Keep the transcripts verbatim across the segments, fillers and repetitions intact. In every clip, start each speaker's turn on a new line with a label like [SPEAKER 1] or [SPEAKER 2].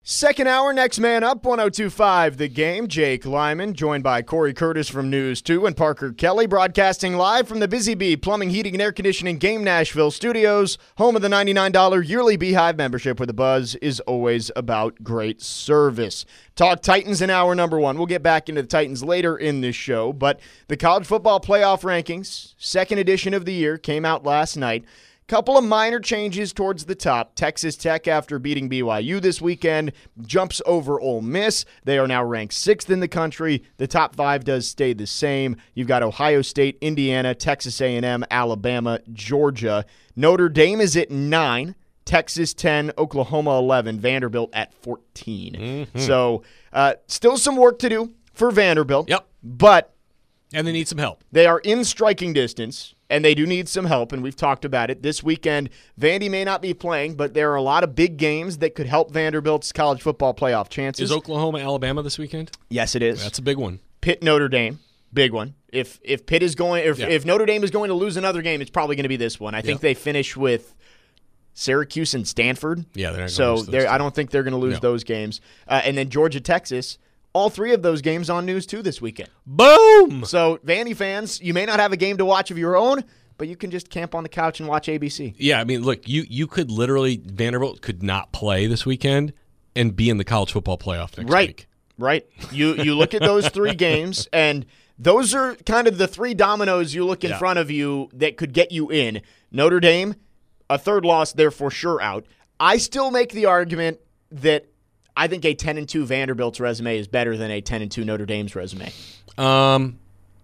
[SPEAKER 1] Second hour, next man up, one oh two point five The Game. Jake Lyman, joined by Corey Curtis from News two and Parker Kelly, broadcasting live from the Busy Bee Plumbing, Heating, and Air Conditioning Game Nashville studios, home of the ninety-nine dollars yearly Beehive membership, where the buzz is always about great service. Talk Titans in hour number one. We'll get back into the Titans later in this show, but the college football playoff rankings, second edition of the year, came out last night. Couple of minor changes towards the top. Texas Tech, after beating B Y U this weekend, jumps over Ole Miss. They are now ranked sixth in the country. The top five does stay the same. You've got Ohio State, Indiana, Texas A and M, Alabama, Georgia. Notre Dame is at nine. Texas ten, Oklahoma eleven, Vanderbilt at fourteen. Mm-hmm. So uh, still some work to do for Vanderbilt.
[SPEAKER 2] Yep.
[SPEAKER 1] But
[SPEAKER 2] and they need some help.
[SPEAKER 1] They are in striking distance. And they do need some help, and we've talked about it. This weekend, Vandy may not be playing, but there are a lot of big games that could help Vanderbilt's college football playoff chances.
[SPEAKER 2] Is Oklahoma, Alabama this weekend?
[SPEAKER 1] Yes, it is.
[SPEAKER 2] That's a big one.
[SPEAKER 1] Pitt, Notre Dame, big one. If if Pitt is going, if, yeah. if Notre Dame is going to lose another game, it's probably going to be this one. I think yeah. they finish with Syracuse and Stanford.
[SPEAKER 2] Yeah, they're not
[SPEAKER 1] so
[SPEAKER 2] lose those
[SPEAKER 1] I don't think they're going to lose
[SPEAKER 2] no.
[SPEAKER 1] those games. Uh, and then Georgia, Texas. All three of those games on News two this weekend.
[SPEAKER 2] Boom!
[SPEAKER 1] So, Vandy fans, you may not have a game to watch of your own, but you can just camp on the couch and watch A B C.
[SPEAKER 2] Yeah, I mean, look, you you could literally, Vanderbilt could not play this weekend and be in the college football playoff next
[SPEAKER 1] right.
[SPEAKER 2] week.
[SPEAKER 1] Right. You you look at those three games, and those are kind of the three dominoes you look in
[SPEAKER 2] yeah.
[SPEAKER 1] front of you that could get you in. Notre Dame, a third loss, they're for sure out. I still make the argument that I think a ten and two Vanderbilt's resume is better than a ten and two Notre Dame's resume.
[SPEAKER 2] Um,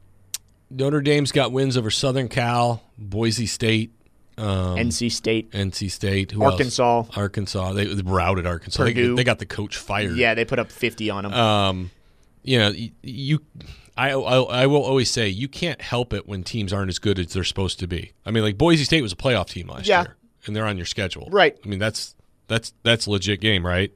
[SPEAKER 2] Notre Dame's got wins over Southern Cal, Boise State, um,
[SPEAKER 1] N C State,
[SPEAKER 2] N C State, Who
[SPEAKER 1] Arkansas,
[SPEAKER 2] else? Arkansas. They, they routed Arkansas.
[SPEAKER 1] Purdue.
[SPEAKER 2] They, they got the coach fired.
[SPEAKER 1] Yeah, they put up fifty on them.
[SPEAKER 2] Um, you know, you, you I, I I will always say you can't help it when teams aren't as good as they're supposed to be. I mean, like Boise State was a playoff team last
[SPEAKER 1] yeah.
[SPEAKER 2] year, and they're on your schedule,
[SPEAKER 1] right?
[SPEAKER 2] I mean, that's that's that's a legit game, right?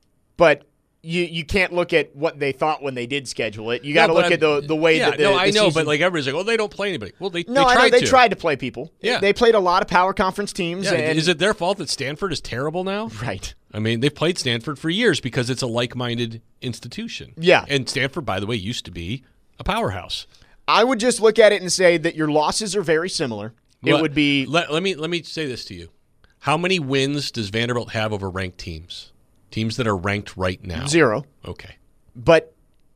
[SPEAKER 1] But you you can't look at what they thought when they did schedule it. You got to
[SPEAKER 2] no,
[SPEAKER 1] look at the the way
[SPEAKER 2] yeah,
[SPEAKER 1] that the,
[SPEAKER 2] no, I
[SPEAKER 1] the
[SPEAKER 2] know,
[SPEAKER 1] season...
[SPEAKER 2] but like everybody's like, oh, they don't play anybody. Well, they
[SPEAKER 1] no,
[SPEAKER 2] they
[SPEAKER 1] I
[SPEAKER 2] tried
[SPEAKER 1] know they
[SPEAKER 2] to.
[SPEAKER 1] tried to play people.
[SPEAKER 2] Yeah,
[SPEAKER 1] they played a lot of power conference teams.
[SPEAKER 2] Yeah,
[SPEAKER 1] and...
[SPEAKER 2] is it their fault that Stanford is terrible now?
[SPEAKER 1] Right.
[SPEAKER 2] I mean, they've played Stanford for years because it's a like-minded institution.
[SPEAKER 1] Yeah,
[SPEAKER 2] and Stanford, by the way, used to be a powerhouse.
[SPEAKER 1] I would just look at it and say that your losses are very similar. It
[SPEAKER 2] let,
[SPEAKER 1] would be.
[SPEAKER 2] Let, let me let me say this to you: how many wins does Vanderbilt have over ranked teams? Teams that are ranked right now?
[SPEAKER 1] Zero.
[SPEAKER 2] Okay.
[SPEAKER 1] But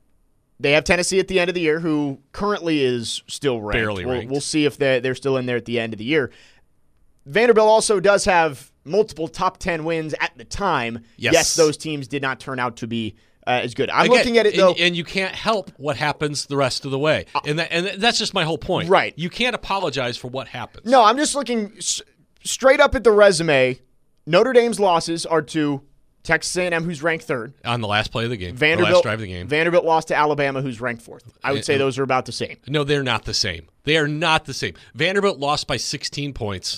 [SPEAKER 1] they have Tennessee at the end of the year, who currently is still ranked.
[SPEAKER 2] Barely
[SPEAKER 1] we'll,
[SPEAKER 2] ranked.
[SPEAKER 1] We'll see if they're, they're still in there at the end of the year. Vanderbilt also does have multiple top ten wins at the time.
[SPEAKER 2] Yes.
[SPEAKER 1] Yes, those teams did not turn out to be uh, as good. I'm
[SPEAKER 2] Again,
[SPEAKER 1] looking at it, though.
[SPEAKER 2] And, and you can't help what happens the rest of the way. Uh, and, that, and that's just my whole point.
[SPEAKER 1] Right.
[SPEAKER 2] You can't apologize for what happens.
[SPEAKER 1] No, I'm just looking s- straight up at the resume. Notre Dame's losses are to Texas A and M, who's ranked third.
[SPEAKER 2] On the last play of the game.
[SPEAKER 1] Vanderbilt,
[SPEAKER 2] the last drive of the game.
[SPEAKER 1] Vanderbilt lost to Alabama, who's ranked fourth. I would say those are about the same.
[SPEAKER 2] No, they're not the same. They are not the same. Vanderbilt lost by sixteen points,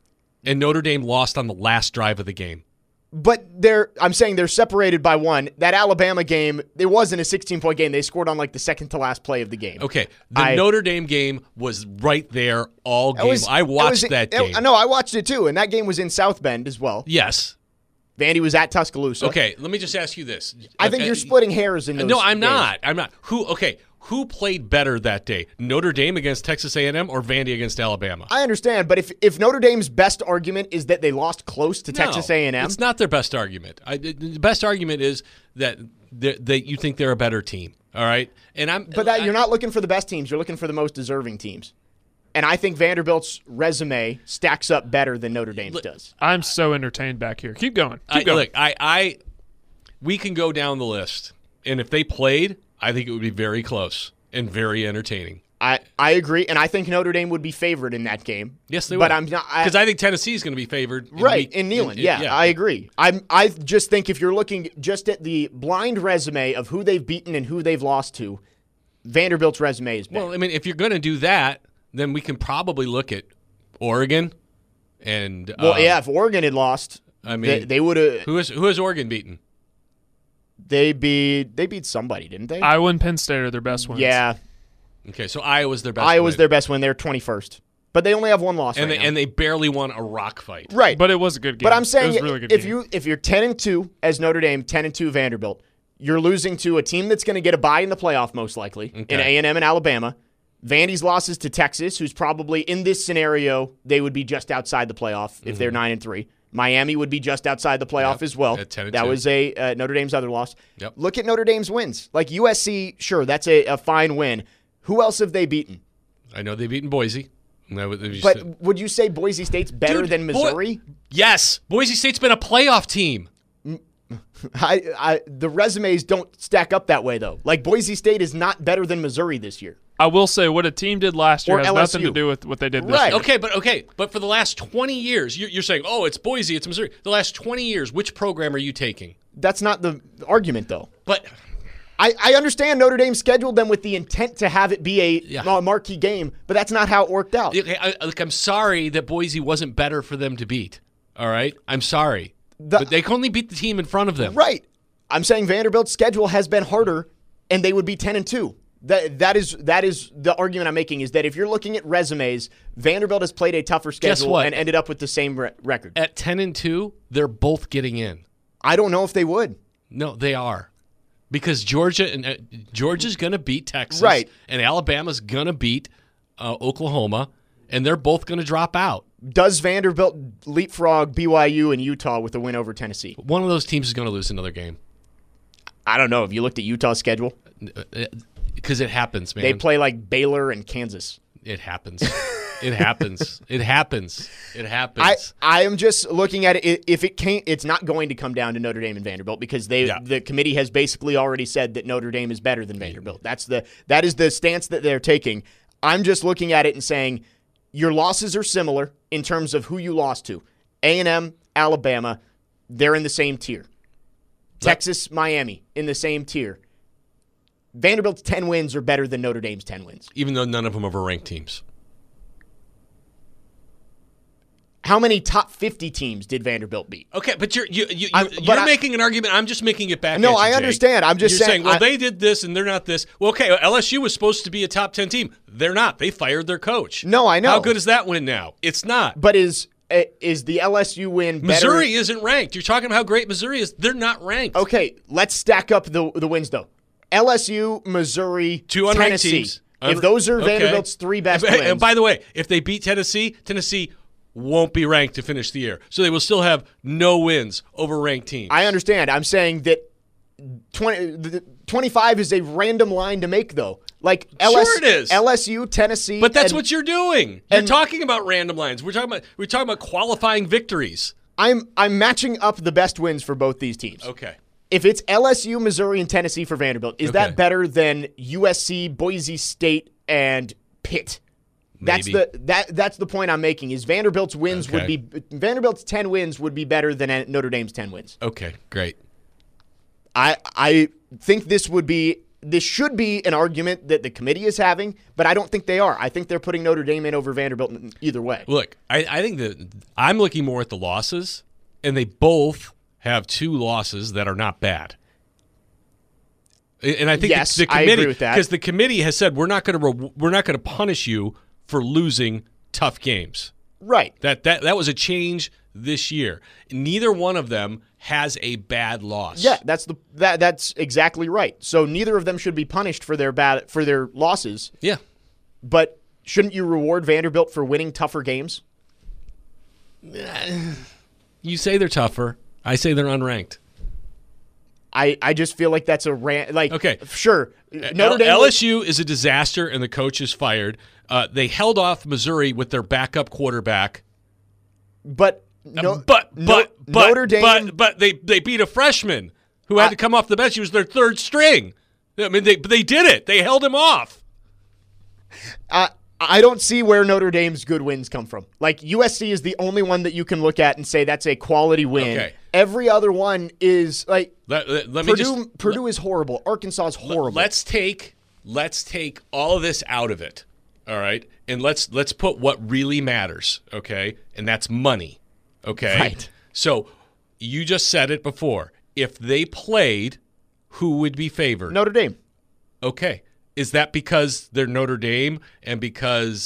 [SPEAKER 2] and Notre Dame lost on the last drive of the game.
[SPEAKER 1] But they're, I'm saying they're separated by one. That Alabama game, it wasn't a sixteen-point game. They scored on like the second to last play of the game.
[SPEAKER 2] Okay, the
[SPEAKER 1] I,
[SPEAKER 2] Notre Dame game was right there all game.
[SPEAKER 1] Was,
[SPEAKER 2] I watched
[SPEAKER 1] was,
[SPEAKER 2] that
[SPEAKER 1] it,
[SPEAKER 2] game.
[SPEAKER 1] No, I watched it too, and that game was in South Bend as well.
[SPEAKER 2] Yes.
[SPEAKER 1] Vandy was at Tuscaloosa.
[SPEAKER 2] Okay, let me just ask you this.
[SPEAKER 1] I think
[SPEAKER 2] uh,
[SPEAKER 1] you're splitting hairs in those
[SPEAKER 2] No, I'm
[SPEAKER 1] games.
[SPEAKER 2] not. I'm not. Who? Okay, who played better that day? Notre Dame against Texas A and M or Vandy against Alabama?
[SPEAKER 1] I understand, but if if Notre Dame's best argument is that they lost close to
[SPEAKER 2] no,
[SPEAKER 1] Texas A and M,
[SPEAKER 2] it's not their best argument. I, the best argument is that that you think they're a better team. All right, and I'm.
[SPEAKER 1] But that,
[SPEAKER 2] I,
[SPEAKER 1] you're not looking for the best teams. You're looking for the most deserving teams. And I think Vanderbilt's resume stacks up better than Notre Dame's
[SPEAKER 2] look,
[SPEAKER 1] does.
[SPEAKER 3] I'm so entertained back here. Keep going. Keep
[SPEAKER 2] I,
[SPEAKER 3] going.
[SPEAKER 2] Look, I, I, we can go down the list, and if they played, I think it would be very close and very entertaining.
[SPEAKER 1] I, I agree, and I think Notre Dame would be favored in that game.
[SPEAKER 2] Yes, they
[SPEAKER 1] but
[SPEAKER 2] would.
[SPEAKER 1] I'm not
[SPEAKER 2] because I, I think Tennessee is going to be favored. In
[SPEAKER 1] right
[SPEAKER 2] week,
[SPEAKER 1] in Neyland.
[SPEAKER 2] in, in,
[SPEAKER 1] yeah,
[SPEAKER 2] yeah,
[SPEAKER 1] I agree. I'm I just think if you're looking just at the blind resume of who they've beaten and who they've lost to, Vanderbilt's resume is better.
[SPEAKER 2] Well, I mean, if you're going to do that, then we can probably look at Oregon and.
[SPEAKER 1] Well,
[SPEAKER 2] um,
[SPEAKER 1] yeah, if Oregon had lost,
[SPEAKER 2] I mean,
[SPEAKER 1] they, they would have.
[SPEAKER 2] Who is who has Oregon beaten?
[SPEAKER 1] They beat they beat somebody, didn't they?
[SPEAKER 3] Iowa and Penn State are their best ones.
[SPEAKER 1] Yeah.
[SPEAKER 2] Okay, so Iowa's their best.
[SPEAKER 1] Iowa's
[SPEAKER 2] win.
[SPEAKER 1] their best win. They're twenty-first. but they only have one loss
[SPEAKER 2] and
[SPEAKER 1] right
[SPEAKER 2] they
[SPEAKER 1] now.
[SPEAKER 2] and they barely won a rock fight.
[SPEAKER 1] Right.
[SPEAKER 3] But it was a good game.
[SPEAKER 1] But I'm
[SPEAKER 3] It
[SPEAKER 1] saying
[SPEAKER 3] was a really good
[SPEAKER 1] if
[SPEAKER 3] game.
[SPEAKER 1] you if you're ten and two as Notre Dame, ten and two Vanderbilt, you're losing to a team that's going to get a bye in the playoff most likely
[SPEAKER 2] Okay.
[SPEAKER 1] in A and M and Alabama. Vandy's losses to Texas, who's probably in this scenario they would be just outside the playoff if they're nine and three. Miami would be just outside the playoff
[SPEAKER 2] Yep,
[SPEAKER 1] as well.
[SPEAKER 2] at ten and
[SPEAKER 1] that
[SPEAKER 2] two.
[SPEAKER 1] was a uh, Notre Dame's other loss.
[SPEAKER 2] Yep.
[SPEAKER 1] Look at Notre Dame's wins. Like U S C, sure, that's a, a fine win. Who else have they beaten?
[SPEAKER 2] I know they've beaten Boise. And that was- you
[SPEAKER 1] But
[SPEAKER 2] said-
[SPEAKER 1] would you say Boise State's better
[SPEAKER 2] Dude,
[SPEAKER 1] than
[SPEAKER 2] Bo-
[SPEAKER 1] Missouri?
[SPEAKER 2] yes, Boise State's been a playoff team.
[SPEAKER 1] I, I, the resumes don't stack up that way, though. Like, Boise State is not better than Missouri this year.
[SPEAKER 3] I will say what a team did last year
[SPEAKER 1] Or
[SPEAKER 3] has
[SPEAKER 1] L S U.
[SPEAKER 3] nothing to do with what they did this
[SPEAKER 1] Right.
[SPEAKER 3] year.
[SPEAKER 2] Okay, but okay, but for the last twenty years, you're, you're saying, oh, it's Boise, it's Missouri. The last twenty years, which program are you taking?
[SPEAKER 1] That's not the argument, though.
[SPEAKER 2] But
[SPEAKER 1] I, I understand Notre Dame scheduled them with the intent to have it be a
[SPEAKER 2] Yeah.
[SPEAKER 1] uh, marquee game, but that's not how it worked out.
[SPEAKER 2] okay, I, like, I'm sorry that Boise wasn't better for them to beat. All right, I'm sorry,
[SPEAKER 1] The-
[SPEAKER 2] but they can only beat the team in front of them.
[SPEAKER 1] Right. I'm saying Vanderbilt's schedule has been harder, and they would be ten and two. That that is that is the argument I'm making. Is that if you're looking at resumes, Vanderbilt has played a tougher schedule
[SPEAKER 2] what?
[SPEAKER 1] and ended up with the same re- record.
[SPEAKER 2] At ten and two, they're both getting in.
[SPEAKER 1] I don't know if they would.
[SPEAKER 2] No, they are. Because Georgia and uh, Georgia's going to beat Texas,
[SPEAKER 1] Right.
[SPEAKER 2] And Alabama's going to beat uh, Oklahoma, and they're both going to drop out.
[SPEAKER 1] Does Vanderbilt leapfrog B Y U and Utah with a win over Tennessee?
[SPEAKER 2] One of those teams is going to lose another game
[SPEAKER 1] I don't know. Have you looked at Utah's schedule?
[SPEAKER 2] because it happens, man.
[SPEAKER 1] They play like Baylor and Kansas.
[SPEAKER 2] It happens. It happens. It happens. It happens.
[SPEAKER 1] I, I am just looking at it. If it can't, it's not going to come down to Notre Dame and Vanderbilt because they
[SPEAKER 2] Yeah.
[SPEAKER 1] the committee has basically already said that Notre Dame is better than Vanderbilt. That's the that is the stance that they're taking. I'm just looking at it and saying your losses are similar in terms of who you lost to. A and M, Alabama, they're in the same tier. Texas, Miami in the same tier. Vanderbilt's ten wins are better than Notre Dame's ten wins.
[SPEAKER 2] Even though none of them are ranked teams.
[SPEAKER 1] How many top fifty teams did Vanderbilt beat?
[SPEAKER 2] Okay, but you're you, you,
[SPEAKER 1] I'm-
[SPEAKER 2] you're,
[SPEAKER 1] but
[SPEAKER 2] you're
[SPEAKER 1] I-
[SPEAKER 2] making an argument. I'm just making it back.
[SPEAKER 1] No,
[SPEAKER 2] at you,
[SPEAKER 1] I
[SPEAKER 2] Jake.
[SPEAKER 1] understand. I'm just
[SPEAKER 2] you're
[SPEAKER 1] saying-
[SPEAKER 2] saying, well,
[SPEAKER 1] I-
[SPEAKER 2] they did this and they're not this. Well, okay, L S U was supposed to be a top ten team. They're not. They fired their coach.
[SPEAKER 1] No, I know.
[SPEAKER 2] How good is that win now? It's not.
[SPEAKER 1] But is uh, is the L S U win better?
[SPEAKER 2] Missouri isn't ranked. You're talking about how great Missouri is. They're not ranked.
[SPEAKER 1] Okay, let's stack up the the wins though. L S U, Missouri,
[SPEAKER 2] Two unranked
[SPEAKER 1] Tennessee.
[SPEAKER 2] teams.
[SPEAKER 1] If those are
[SPEAKER 2] Okay.
[SPEAKER 1] Vanderbilt's three best
[SPEAKER 2] and,
[SPEAKER 1] wins,
[SPEAKER 2] and by the way, if they beat Tennessee, Tennessee won't be ranked to finish the year. So they will still have no wins over ranked teams.
[SPEAKER 1] I understand. I'm saying that twenty, the, twenty-five is a random line to make though. Like L S,
[SPEAKER 2] Sure it is.
[SPEAKER 1] L S U, Tennessee,
[SPEAKER 2] But that's
[SPEAKER 1] and
[SPEAKER 2] what you're doing. You're
[SPEAKER 1] and-
[SPEAKER 2] talking about random lines. We're talking about we're talking about qualifying victories.
[SPEAKER 1] I'm I'm matching up the best wins for both these teams.
[SPEAKER 2] Okay.
[SPEAKER 1] If it's L S U, Missouri, and Tennessee for Vanderbilt, is
[SPEAKER 2] Okay.
[SPEAKER 1] that better than U S C, Boise State, and Pitt? That's
[SPEAKER 2] Maybe.
[SPEAKER 1] the that that's the point I'm making. Is Vanderbilt's wins would
[SPEAKER 2] Okay.
[SPEAKER 1] be Vanderbilt's ten wins would be better than Notre Dame's ten wins.
[SPEAKER 2] Okay, great.
[SPEAKER 1] I I think this would be this should be an argument that the committee is having, but I don't think they are. I think they're putting Notre Dame in over Vanderbilt in- either way.
[SPEAKER 2] Look, I, I think that I'm looking more at the losses, and they both have two losses that are not bad. And I think
[SPEAKER 1] Yes,
[SPEAKER 2] the, the
[SPEAKER 1] I
[SPEAKER 2] committee,
[SPEAKER 1] agree with that.
[SPEAKER 2] because the committee has said we're not going to re- we're not going to punish you for losing tough games.
[SPEAKER 1] Right.
[SPEAKER 2] That that that was a change this year. Neither one of them has a bad loss.
[SPEAKER 1] Yeah, that's the that that's exactly right. So neither of them should be punished for their bad for their losses,
[SPEAKER 2] Yeah.
[SPEAKER 1] but shouldn't you reward Vanderbilt for winning tougher games?
[SPEAKER 2] You say they're tougher. I say they're unranked.
[SPEAKER 1] I, I just feel like that's a rant. Like,
[SPEAKER 2] Okay.
[SPEAKER 1] sure, Notre
[SPEAKER 2] L-
[SPEAKER 1] Dame.
[SPEAKER 2] L S U is a disaster, and the coach is fired. Uh, they held off Missouri with their backup quarterback.
[SPEAKER 1] but no,
[SPEAKER 2] but
[SPEAKER 1] no-
[SPEAKER 2] but but
[SPEAKER 1] Notre Dame.
[SPEAKER 2] but but they they beat a freshman who had
[SPEAKER 1] I-
[SPEAKER 2] to come off the bench. He was their third string. I mean, they they did it. They held him off.
[SPEAKER 1] I I don't see where Notre Dame's good wins come from. Like U S C is the only one that you can look at and say that's a quality win.
[SPEAKER 2] Okay.
[SPEAKER 1] Every other one is like
[SPEAKER 2] Let, let, let me
[SPEAKER 1] Purdue.
[SPEAKER 2] just
[SPEAKER 1] Purdue is horrible. Arkansas is horrible.
[SPEAKER 2] let's take let's take all of this out of it. All right, and let's let's put what really matters. Okay, and that's money. Okay,
[SPEAKER 1] Right.
[SPEAKER 2] So you just said it before. If they played, who would be favored?
[SPEAKER 1] Notre Dame.
[SPEAKER 2] Okay. Is that because they're Notre Dame and because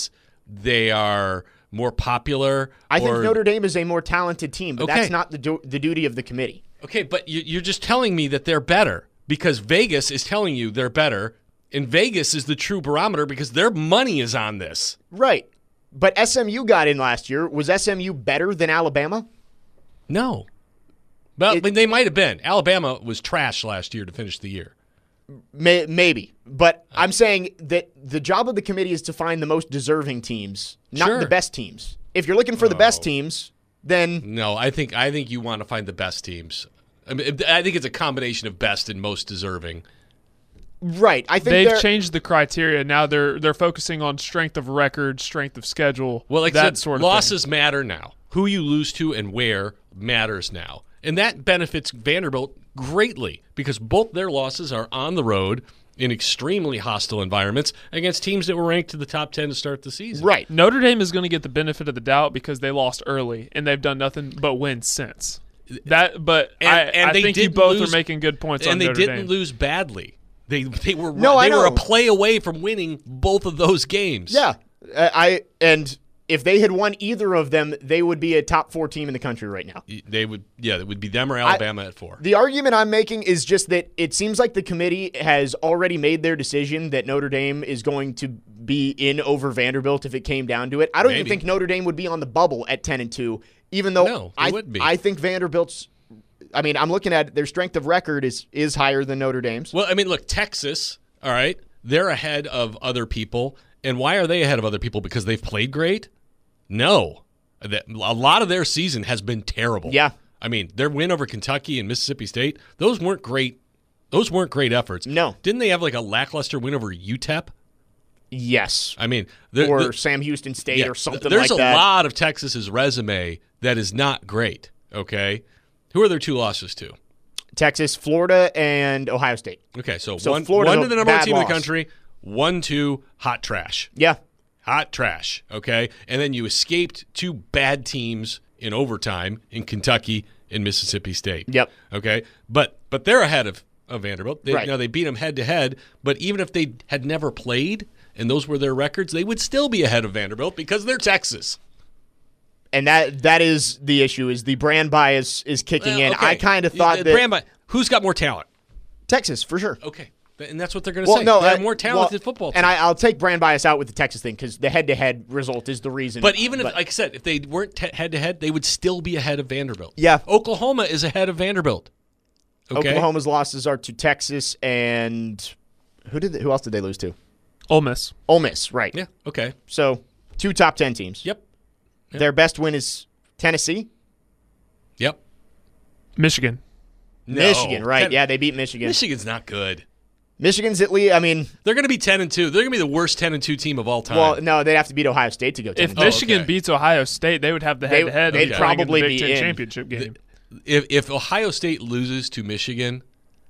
[SPEAKER 2] they are more popular.
[SPEAKER 1] I think
[SPEAKER 2] or,
[SPEAKER 1] Notre Dame is a more talented team, but
[SPEAKER 2] Okay.
[SPEAKER 1] that's not the du- the duty of the committee.
[SPEAKER 2] Okay, but you, you're just telling me that they're better because Vegas is telling you they're better, and Vegas is the true barometer because their money is on this.
[SPEAKER 1] Right. But S M U got in last year. Was S M U better than Alabama?
[SPEAKER 2] No. Well,
[SPEAKER 1] It-
[SPEAKER 2] but they might have been. Alabama was trash last year to finish the year.
[SPEAKER 1] May- maybe. But I'm saying that the job of the committee is to find the most deserving teams, not
[SPEAKER 2] Sure.
[SPEAKER 1] the best teams. If you're looking for the best
[SPEAKER 2] Oh.
[SPEAKER 1] teams, then
[SPEAKER 2] No, I think I think you want to find the best teams. I mean, I think it's a combination of best and most deserving.
[SPEAKER 1] right. I think
[SPEAKER 3] They've
[SPEAKER 1] they're-
[SPEAKER 3] changed the criteria. Now they're they're focusing on strength of record, strength of schedule.
[SPEAKER 2] Well, like I
[SPEAKER 3] that
[SPEAKER 2] said,
[SPEAKER 3] sort of
[SPEAKER 2] losses matter now. Who you lose to and where matters now. And that benefits Vanderbilt greatly because both their losses are on the road in extremely hostile environments against teams that were ranked to the top ten to start the season.
[SPEAKER 1] right.
[SPEAKER 3] thing. Notre Dame is going to get the benefit of the doubt because they lost early and they've done nothing but win since. That, but
[SPEAKER 2] And-
[SPEAKER 3] I,
[SPEAKER 2] and
[SPEAKER 3] I
[SPEAKER 2] they
[SPEAKER 3] think you
[SPEAKER 2] didn't
[SPEAKER 3] both
[SPEAKER 2] lose-
[SPEAKER 3] are making good points on
[SPEAKER 2] And they
[SPEAKER 3] Notre
[SPEAKER 2] didn't
[SPEAKER 3] Dame.
[SPEAKER 2] lose badly. They they were
[SPEAKER 1] No, I
[SPEAKER 2] they were a
[SPEAKER 1] know.
[SPEAKER 2] play away from winning both of those games.
[SPEAKER 1] Yeah. Uh, I and if they had won either of them, they would be a top four team in the country right now.
[SPEAKER 2] They would yeah, it would be them or Alabama at four.
[SPEAKER 1] The argument I'm making is just that it seems like the committee has already made their decision that Notre Dame is going to be in over Vanderbilt if it came down to it. I don't even
[SPEAKER 2] Maybe.
[SPEAKER 1] think Notre Dame would be on the bubble at ten and two, even though
[SPEAKER 2] No, they
[SPEAKER 1] I
[SPEAKER 2] wouldn't be.
[SPEAKER 1] I think Vanderbilt's I mean, I'm looking at it, their strength of record is is higher than Notre Dame's.
[SPEAKER 2] Well, I mean, look, Texas, all right, they're ahead of other people. And why are they ahead of other people? Because they've played great? No. That- A lot of their season has been terrible.
[SPEAKER 1] Yeah.
[SPEAKER 2] I mean, their win over Kentucky and Mississippi State, those weren't great. Those weren't great efforts.
[SPEAKER 1] No.
[SPEAKER 2] Didn't they have like a lackluster win over U T E P?
[SPEAKER 1] Yes.
[SPEAKER 2] I mean, the,
[SPEAKER 1] Or
[SPEAKER 2] the-
[SPEAKER 1] Sam Houston State
[SPEAKER 2] yeah,
[SPEAKER 1] or something
[SPEAKER 2] there's
[SPEAKER 1] like
[SPEAKER 2] a
[SPEAKER 1] that.
[SPEAKER 2] lot of Texas's resume that is not great, okay? Who are their two losses to?
[SPEAKER 1] Texas, Florida, and Ohio State.
[SPEAKER 2] Okay, so,
[SPEAKER 1] So
[SPEAKER 2] one,
[SPEAKER 1] Florida's
[SPEAKER 2] one
[SPEAKER 1] a
[SPEAKER 2] to the number one
[SPEAKER 1] bad
[SPEAKER 2] team in
[SPEAKER 1] loss.
[SPEAKER 2] the country, one to hot trash.
[SPEAKER 1] Yeah.
[SPEAKER 2] Hot trash, okay? And then you escaped two bad teams in overtime in Kentucky and Mississippi State.
[SPEAKER 1] Yep.
[SPEAKER 2] Okay? But but they're ahead of, of Vanderbilt. They,
[SPEAKER 1] Right.
[SPEAKER 2] You know, they beat them head to head, but even if they had never played and those were their records, they would still be ahead of Vanderbilt because they're Texas.
[SPEAKER 1] And that that is the issue is the brand bias is kicking
[SPEAKER 2] Well,
[SPEAKER 1] in.
[SPEAKER 2] okay.
[SPEAKER 1] I kind of thought
[SPEAKER 2] The
[SPEAKER 1] that
[SPEAKER 2] brand bi- who's got more talent?
[SPEAKER 1] Texas for sure.
[SPEAKER 2] Okay. And that's what they're going to
[SPEAKER 1] Well,
[SPEAKER 2] say.
[SPEAKER 1] no,
[SPEAKER 2] They're
[SPEAKER 1] uh,
[SPEAKER 2] a more talented
[SPEAKER 1] well,
[SPEAKER 2] football team.
[SPEAKER 1] And I, I'll take brand bias out with the Texas thing because the head-to-head result is the reason.
[SPEAKER 2] But even if,
[SPEAKER 1] But-
[SPEAKER 2] like I said, if they weren't te- head-to-head, they would still be ahead of Vanderbilt.
[SPEAKER 1] Yeah.
[SPEAKER 2] Oklahoma is ahead of Vanderbilt. Okay.
[SPEAKER 1] Oklahoma's losses are to Texas and who did they, who else did they lose to?
[SPEAKER 3] Ole Miss.
[SPEAKER 1] Ole Miss, right?
[SPEAKER 2] Yeah. Okay.
[SPEAKER 1] So two top ten teams.
[SPEAKER 2] Yep. Yep.
[SPEAKER 1] Their best win is Tennessee,
[SPEAKER 2] Yep.
[SPEAKER 3] Michigan.
[SPEAKER 2] No.
[SPEAKER 1] Michigan, right?
[SPEAKER 2] Ten-
[SPEAKER 1] Yeah, they beat Michigan.
[SPEAKER 2] Michigan's not good.
[SPEAKER 1] Michigan's at least. I mean,
[SPEAKER 2] They're going to be ten and two. They're going to be the worst ten and two team of all time.
[SPEAKER 1] well, no, they'd have to beat Ohio State to go ten.
[SPEAKER 3] If
[SPEAKER 1] and two.
[SPEAKER 3] Michigan
[SPEAKER 2] okay.
[SPEAKER 3] beats Ohio State, they would have the
[SPEAKER 1] They-
[SPEAKER 3] head-to-head.
[SPEAKER 1] they'd
[SPEAKER 3] of playing in the
[SPEAKER 1] probably
[SPEAKER 3] Big
[SPEAKER 1] be
[SPEAKER 3] Ten
[SPEAKER 1] in.
[SPEAKER 3] championship game.
[SPEAKER 2] if if Ohio State loses to Michigan,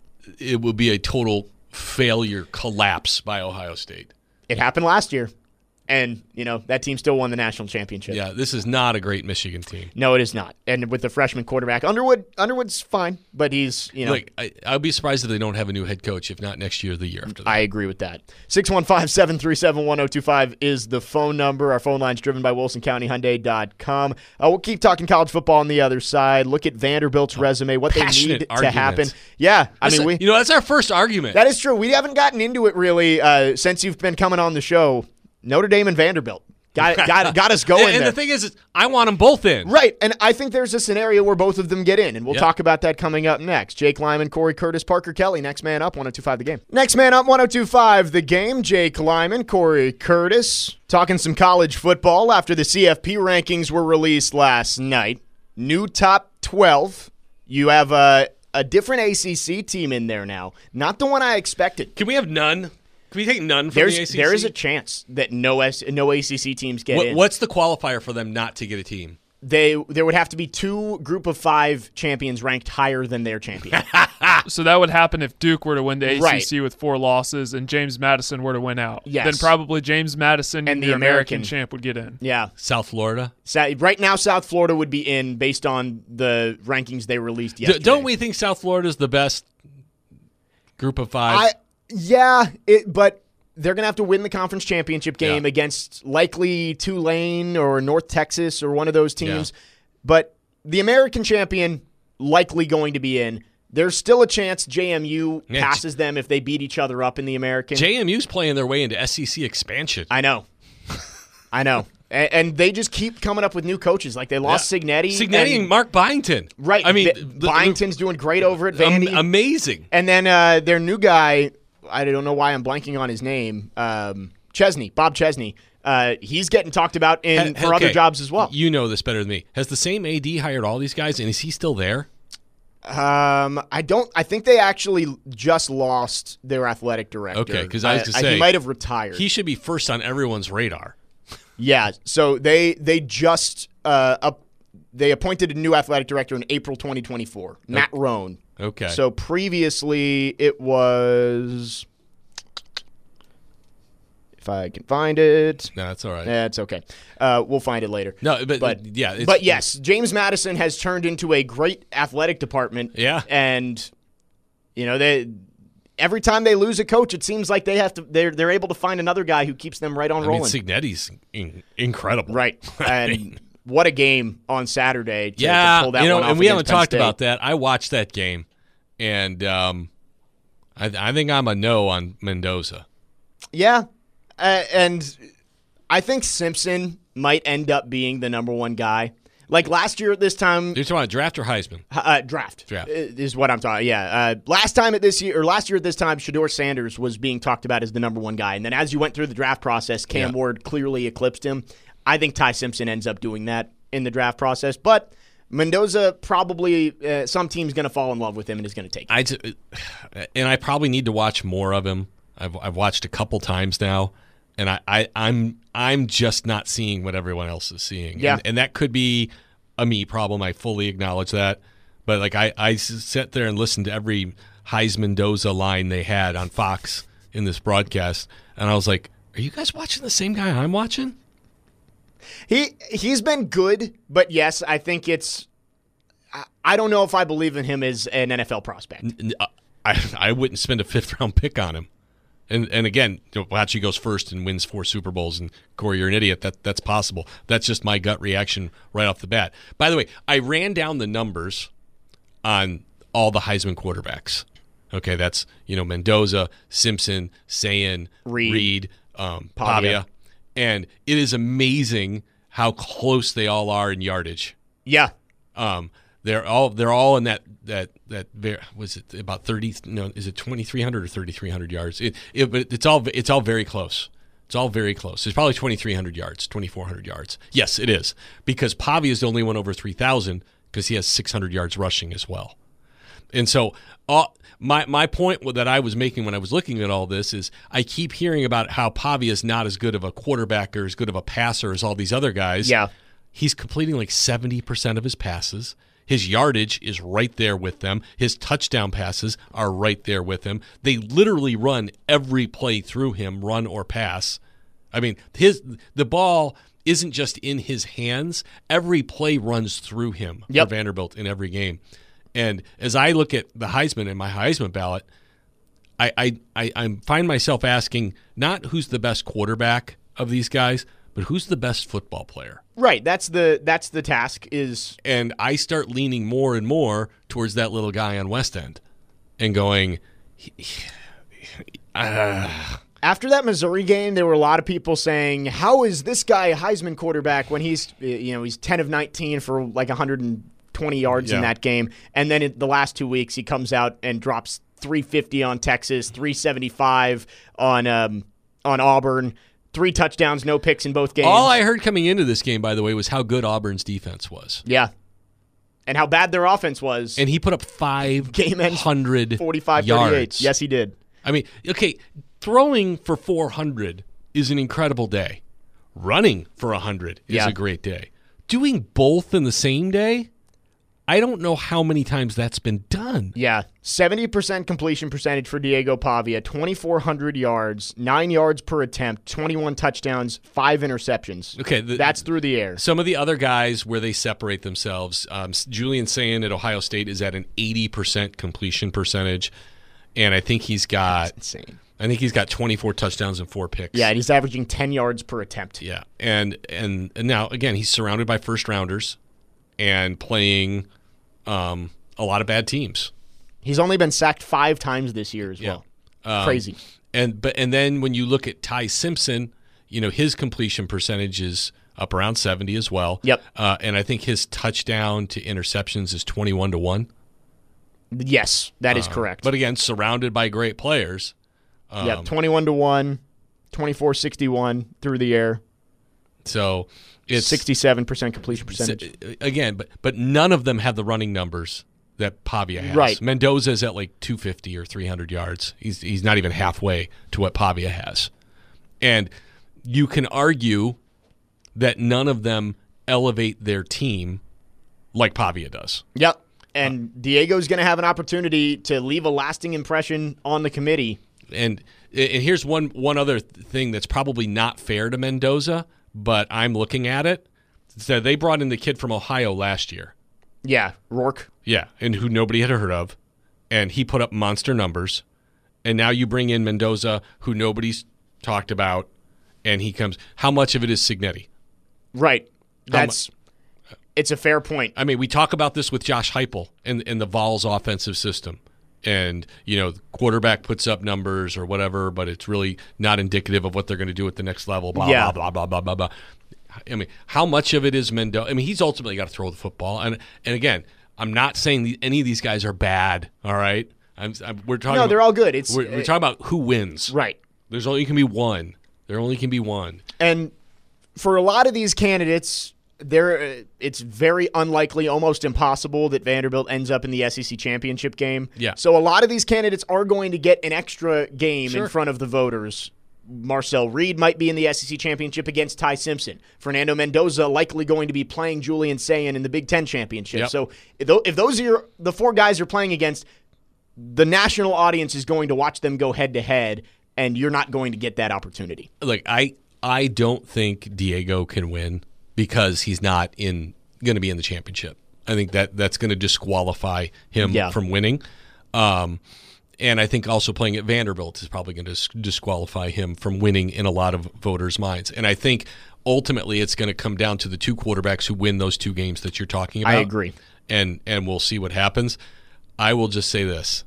[SPEAKER 2] it will be a total failure collapse by Ohio State.
[SPEAKER 1] It happened last year, and you know that team still won the national championship.
[SPEAKER 2] Yeah, this is not a great Michigan team.
[SPEAKER 1] No, it is not. And with the freshman quarterback, Underwood, Underwood's fine, but he's you know.
[SPEAKER 2] Like I, I'd be surprised if they don't have a new head coach. If not next year, the year after that.
[SPEAKER 1] I agree with that. six one five, seven three seven, one oh two five is the phone number. Our phone line's driven by Wilson County Hyundai dot com. Uh, we'll keep talking college football on the other side. Look at Vanderbilt's resume, what they need
[SPEAKER 2] passionate
[SPEAKER 1] to
[SPEAKER 2] argument.
[SPEAKER 1] happen. Yeah, I
[SPEAKER 2] That's
[SPEAKER 1] mean,
[SPEAKER 2] a-
[SPEAKER 1] we
[SPEAKER 2] you know that's our first argument.
[SPEAKER 1] that is true. We haven't gotten into it really uh, since you've been coming on the show. Notre Dame and Vanderbilt. Got, got, got us going
[SPEAKER 2] and, and
[SPEAKER 1] there.
[SPEAKER 2] the thing is, is, I want them both in.
[SPEAKER 1] Right, and I think there's a scenario where both of them get in, and we'll
[SPEAKER 2] Yep.
[SPEAKER 1] talk about that coming up next. Jake Lyman, Corey Curtis, Parker Kelly, Next Man Up, one oh two five The Game. Next Man Up, one oh two five The Game. Jake Lyman, Corey Curtis, talking some college football after the C F P rankings were released last night. New top twelve. You have a, a different A C C team in there now. Not the one I expected.
[SPEAKER 2] Can we have none? Can we take none from
[SPEAKER 1] There's
[SPEAKER 2] the A C C?
[SPEAKER 1] there is a chance that no S, no A C C teams get
[SPEAKER 2] What,
[SPEAKER 1] in.
[SPEAKER 2] what's the qualifier for them not to get a team?
[SPEAKER 1] They there would have to be two group of five champions ranked higher than their champion.
[SPEAKER 3] So that would happen if Duke were to win the A C C
[SPEAKER 1] Right.
[SPEAKER 3] with four losses and James Madison were to win out.
[SPEAKER 1] Yes.
[SPEAKER 3] Then probably James Madison
[SPEAKER 1] And the
[SPEAKER 3] your American,
[SPEAKER 1] American.
[SPEAKER 3] champ would get in.
[SPEAKER 1] Yeah.
[SPEAKER 2] South Florida.
[SPEAKER 1] Sa- Right now, South Florida would be in based on the rankings they released
[SPEAKER 2] D-
[SPEAKER 1] yesterday.
[SPEAKER 2] don't we think South Florida is the best group of five?
[SPEAKER 1] I yeah, it, but they're going to have to win the conference championship game
[SPEAKER 2] Yeah.
[SPEAKER 1] against likely Tulane or North Texas or one of those teams.
[SPEAKER 2] Yeah.
[SPEAKER 1] But the American champion likely going to be in. There's still a chance J M U
[SPEAKER 2] Yeah,
[SPEAKER 1] passes them if they beat each other up in the American.
[SPEAKER 2] J M U's playing their way into S E C expansion.
[SPEAKER 1] I know. I know. And, and they just keep coming up with new coaches. Like they lost
[SPEAKER 2] Yeah.
[SPEAKER 1] Signetti.
[SPEAKER 2] Signetti and, Mark Byington.
[SPEAKER 1] Right.
[SPEAKER 2] I mean,
[SPEAKER 1] B-
[SPEAKER 2] the-
[SPEAKER 1] Byington's doing great over at
[SPEAKER 2] am-
[SPEAKER 1] Vandy.
[SPEAKER 2] amazing.
[SPEAKER 1] And then uh, their new guy, I don't know why I'm blanking on his name, um, Chesney, Bob Chesney. Uh, he's getting talked about in
[SPEAKER 2] Ha-
[SPEAKER 1] for other
[SPEAKER 2] okay,
[SPEAKER 1] jobs as well.
[SPEAKER 2] You know this better than me. Has the same A D hired all these guys, and is he still there?
[SPEAKER 1] Um, I don't. I think they actually just lost their athletic director.
[SPEAKER 2] Okay, 'cause I was gonna
[SPEAKER 1] I-
[SPEAKER 2] say,
[SPEAKER 1] he might have retired.
[SPEAKER 2] He should be first on everyone's radar.
[SPEAKER 1] yeah. So they they just uh up they appointed a new athletic director in April twenty twenty-four, Matt Rohn.
[SPEAKER 2] Okay.
[SPEAKER 1] So previously it was, if I can find it.
[SPEAKER 2] No, that's all right.
[SPEAKER 1] That's okay. Uh, we'll find it later.
[SPEAKER 2] No, but,
[SPEAKER 1] but
[SPEAKER 2] yeah, it's,
[SPEAKER 1] but yes, James Madison has turned into a great athletic department.
[SPEAKER 2] Yeah.
[SPEAKER 1] and you know they every time they lose a coach, it seems like they have to they're they're able to find another guy who keeps them right on
[SPEAKER 2] I
[SPEAKER 1] rolling.
[SPEAKER 2] mean, Signetti's in, incredible.
[SPEAKER 1] right, and what a game on Saturday. To,
[SPEAKER 2] Yeah,
[SPEAKER 1] to pull that
[SPEAKER 2] you know,
[SPEAKER 1] one off
[SPEAKER 2] and we haven't
[SPEAKER 1] against Penn
[SPEAKER 2] talked
[SPEAKER 1] State.
[SPEAKER 2] about that. I watched that game, and um, I, I think I'm a no on Mendoza.
[SPEAKER 1] Yeah, uh, and I think Simpson might end up being the number one guy. Like last year at this time,
[SPEAKER 2] You're talking about draft or Heisman?
[SPEAKER 1] Uh, draft.
[SPEAKER 2] Draft.
[SPEAKER 1] uh, is what I'm talking. Yeah. Uh, last time at this year, or last year at this time, Shedeur Sanders was being talked about as the number one guy, and then as you went through the draft process, Cam
[SPEAKER 2] Yeah.
[SPEAKER 1] Ward clearly eclipsed him. I think Ty Simpson ends up doing that in the draft process, but Mendoza probably uh, some team's going to fall in love with him and is going to take him.
[SPEAKER 2] I t- and I probably need to watch more of him. I've I've watched a couple times now, and I, I I'm I'm just not seeing what everyone else is seeing.
[SPEAKER 1] Yeah.
[SPEAKER 2] and, and that could be a me problem. I fully acknowledge that, but like I I s- sat there and listened to every Heisman Doza line they had on Fox in this broadcast, and I was like, "Are you guys watching the same guy I'm watching?"
[SPEAKER 1] He he's been good, but yes, I think it's. I, I don't know if I believe in him as an N F L prospect.
[SPEAKER 2] N- I I wouldn't spend a fifth round pick on him. And and again, Apache goes first and wins four Super Bowls, and Corey, you're an idiot. That that's possible. That's just my gut reaction right off the bat. By the way, I ran down the numbers on all the Heisman quarterbacks. Okay, that's you know Mendoza, Simpson, Sayin,
[SPEAKER 1] Reed.
[SPEAKER 2] Reed, um,
[SPEAKER 1] Pavia.
[SPEAKER 2] Pavia, and it is amazing how close they all are in yardage.
[SPEAKER 1] Yeah,
[SPEAKER 2] Um, they're all they're all in that that that ver- was it about thirty? No, is it twenty three hundred or thirty three hundred yards? It, it but it's all it's all very close. It's all very close. It's probably twenty three hundred yards, twenty four hundred yards. Yes, it is because Pavia is the only one over three thousand because he has six hundred yards rushing as well. And so, uh, my my point that I was making when I was looking at all this is I keep hearing about how Pavia is not as good of a quarterback or as good of a passer as all these other guys.
[SPEAKER 1] Yeah.
[SPEAKER 2] He's completing like seventy percent of his passes. His yardage is right there with them. His touchdown passes are right there with him. They literally run every play through him, run or pass. I mean, his the ball isn't just in his hands. Every play runs through him
[SPEAKER 1] Yep.
[SPEAKER 2] for Vanderbilt in every game. And as I look at the Heisman and my Heisman ballot, I I, I I find myself asking not who's the best quarterback of these guys, but who's the best football player.
[SPEAKER 1] right. That's the that's the task. Is
[SPEAKER 2] And I start leaning more and more towards that little guy on West End and going, he- he- uh,
[SPEAKER 1] after that Missouri game, there were a lot of people saying, "How is this guy a Heisman quarterback when he's you know he's ten of nineteen for like one hundred twenty yards in
[SPEAKER 2] Yeah.
[SPEAKER 1] that game, and then in the last two weeks he comes out and drops three fifty on Texas, three seventy-five on um, on Auburn." Three touchdowns, no picks in both games.
[SPEAKER 2] all I heard coming into this game, by the way, was how good Auburn's defense was.
[SPEAKER 1] yeah. And how bad their offense was.
[SPEAKER 2] And he put up five
[SPEAKER 1] Game ends
[SPEAKER 2] hundred
[SPEAKER 1] forty-five thirty-eight.
[SPEAKER 2] yards.
[SPEAKER 1] Yes, he did.
[SPEAKER 2] I mean, okay, throwing for four hundred is an incredible day. Running for one hundred is
[SPEAKER 1] Yeah.
[SPEAKER 2] a great day. Doing both in the same day, I don't know how many times that's been done.
[SPEAKER 1] Yeah. seventy percent completion percentage for Diego Pavia, twenty-four hundred yards, nine yards per attempt, twenty-one touchdowns, five interceptions.
[SPEAKER 2] Okay, the-
[SPEAKER 1] That's through the air.
[SPEAKER 2] Some of the other guys where they separate themselves, um, Julian Sayin at Ohio State is at an eighty percent completion percentage, and I think he's got
[SPEAKER 1] Insane.
[SPEAKER 2] I think he's got twenty-four touchdowns and four picks.
[SPEAKER 1] Yeah, and he's averaging ten yards per attempt.
[SPEAKER 2] Yeah, and and, and now again he's surrounded by first rounders and playing um, a lot of bad teams.
[SPEAKER 1] He's only been sacked five times this year as well.
[SPEAKER 2] Yeah. Um,
[SPEAKER 1] Crazy.
[SPEAKER 2] And but and then when you look at Ty Simpson, you know his completion percentage is up around seventy as well.
[SPEAKER 1] Yep.
[SPEAKER 2] Uh, and I think his touchdown to interceptions is twenty-one to one.
[SPEAKER 1] Yes, that is
[SPEAKER 2] Uh,
[SPEAKER 1] correct.
[SPEAKER 2] But again, surrounded by great players. Um,
[SPEAKER 1] yeah, twenty-one to one, twenty-four sixty-one through the air.
[SPEAKER 2] So it's
[SPEAKER 1] sixty-seven percent completion percentage.
[SPEAKER 2] Again, but but none of them have the running numbers that Pavia has.
[SPEAKER 1] Right.
[SPEAKER 2] Mendoza's at like two fifty or three hundred yards. He's he's not even halfway to what Pavia has. And you can argue that none of them elevate their team like Pavia does.
[SPEAKER 1] Yep. And Diego's going to have an opportunity to leave a lasting impression on the committee.
[SPEAKER 2] And and here's one one other thing that's probably not fair to Mendoza, but I'm looking at it. So they brought in the kid from Ohio last year.
[SPEAKER 1] Yeah, Rourke.
[SPEAKER 2] Yeah, and who nobody had heard of, and he put up monster numbers. And now you bring in Mendoza, who nobody's talked about, and he comes. How much of it is Signetti?
[SPEAKER 1] Right. That's it's a fair point.
[SPEAKER 2] I mean, we talk about this with Josh Heupel and and the Vols offensive system. And, you know, the quarterback puts up numbers or whatever, but it's really not indicative of what they're going to do at the next level, blah,
[SPEAKER 1] Yeah.
[SPEAKER 2] blah, blah, blah, blah, blah, blah. I mean, how much of it is Mendoza? I mean, he's ultimately got to throw the football. And and again, I'm not saying the, any of these guys are bad, all right? I'm, I'm, we're talking
[SPEAKER 1] No,
[SPEAKER 2] about,
[SPEAKER 1] they're all good. It's
[SPEAKER 2] We're, we're talking about who wins.
[SPEAKER 1] Right.
[SPEAKER 2] There's only can be one. There only can be one.
[SPEAKER 1] And for a lot of these candidates, there uh, it's very unlikely, almost impossible, that Vanderbilt ends up in the S E C championship game.
[SPEAKER 2] Yeah.
[SPEAKER 1] So a lot of these candidates are going to get an extra game
[SPEAKER 2] Sure.
[SPEAKER 1] in front of the voters. Marcel Reed might be in the S E C championship against Ty Simpson. Fernando Mendoza likely going to be playing Julian Sayin in the Big Ten championship.
[SPEAKER 2] Yep.
[SPEAKER 1] So if tho- if those are your, the four guys you're playing against, the national audience is going to watch them go head to head, and you're not going to get that opportunity.
[SPEAKER 2] Look, I I don't think Diego can win because he's not in going to be in the championship. I think that that's going to disqualify him
[SPEAKER 1] Yeah.
[SPEAKER 2] from winning. Um, and I think also playing at Vanderbilt is probably going to disqualify him from winning in a lot of voters' minds. And I think ultimately it's going to come down to the two quarterbacks who win those two games that you're talking about.
[SPEAKER 1] I agree.
[SPEAKER 2] And and we'll see what happens. I will just say this.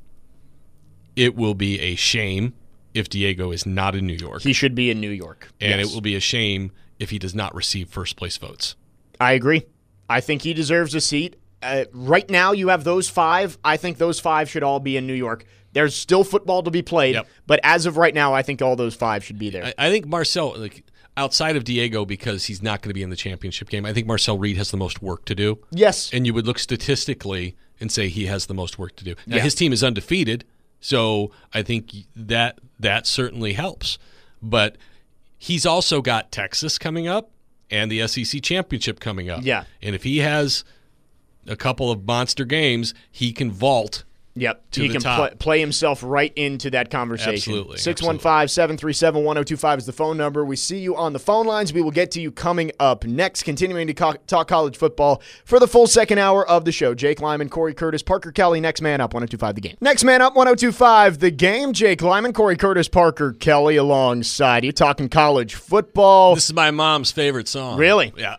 [SPEAKER 2] It will be a shame if Diego is not in New York.
[SPEAKER 1] He should be in New York.
[SPEAKER 2] And
[SPEAKER 1] Yes.
[SPEAKER 2] it will be a shame if he does not receive first place votes.
[SPEAKER 1] I agree. I think he deserves a seat. Uh, right now, you have those five. I think those five should all be in New York. There's still football to be played,
[SPEAKER 2] Yep.
[SPEAKER 1] but as of right now, I think all those five should be there.
[SPEAKER 2] I, I think Marcel, like outside of Diego, because he's not going to be in the championship game, I think Marcel Reed has the most work to do.
[SPEAKER 1] yes.
[SPEAKER 2] And you would look statistically and say he has the most work to do. Now,
[SPEAKER 1] Yeah.
[SPEAKER 2] his team is undefeated, so I think that that certainly helps. But he's also got Texas coming up and the S E C championship coming up.
[SPEAKER 1] Yeah.
[SPEAKER 2] And if he has a couple of monster games, he can vault.
[SPEAKER 1] Yep.
[SPEAKER 2] to
[SPEAKER 1] he
[SPEAKER 2] the
[SPEAKER 1] can
[SPEAKER 2] top.
[SPEAKER 1] pl- play himself right into that conversation.
[SPEAKER 2] Absolutely,
[SPEAKER 1] six one five, seven three seven, one oh two five is the phone number. We see you on the phone lines. We will get to you coming up next, continuing to co- talk college football for the full second hour of the show. Jake Lyman, Corey Curtis, Parker Kelly, next man up, one oh two five The Game. Next man up, one oh two five The Game. Jake Lyman, Corey Curtis, Parker Kelly alongside you, talking college football.
[SPEAKER 2] This is my mom's favorite song.
[SPEAKER 1] Really?
[SPEAKER 2] Yeah.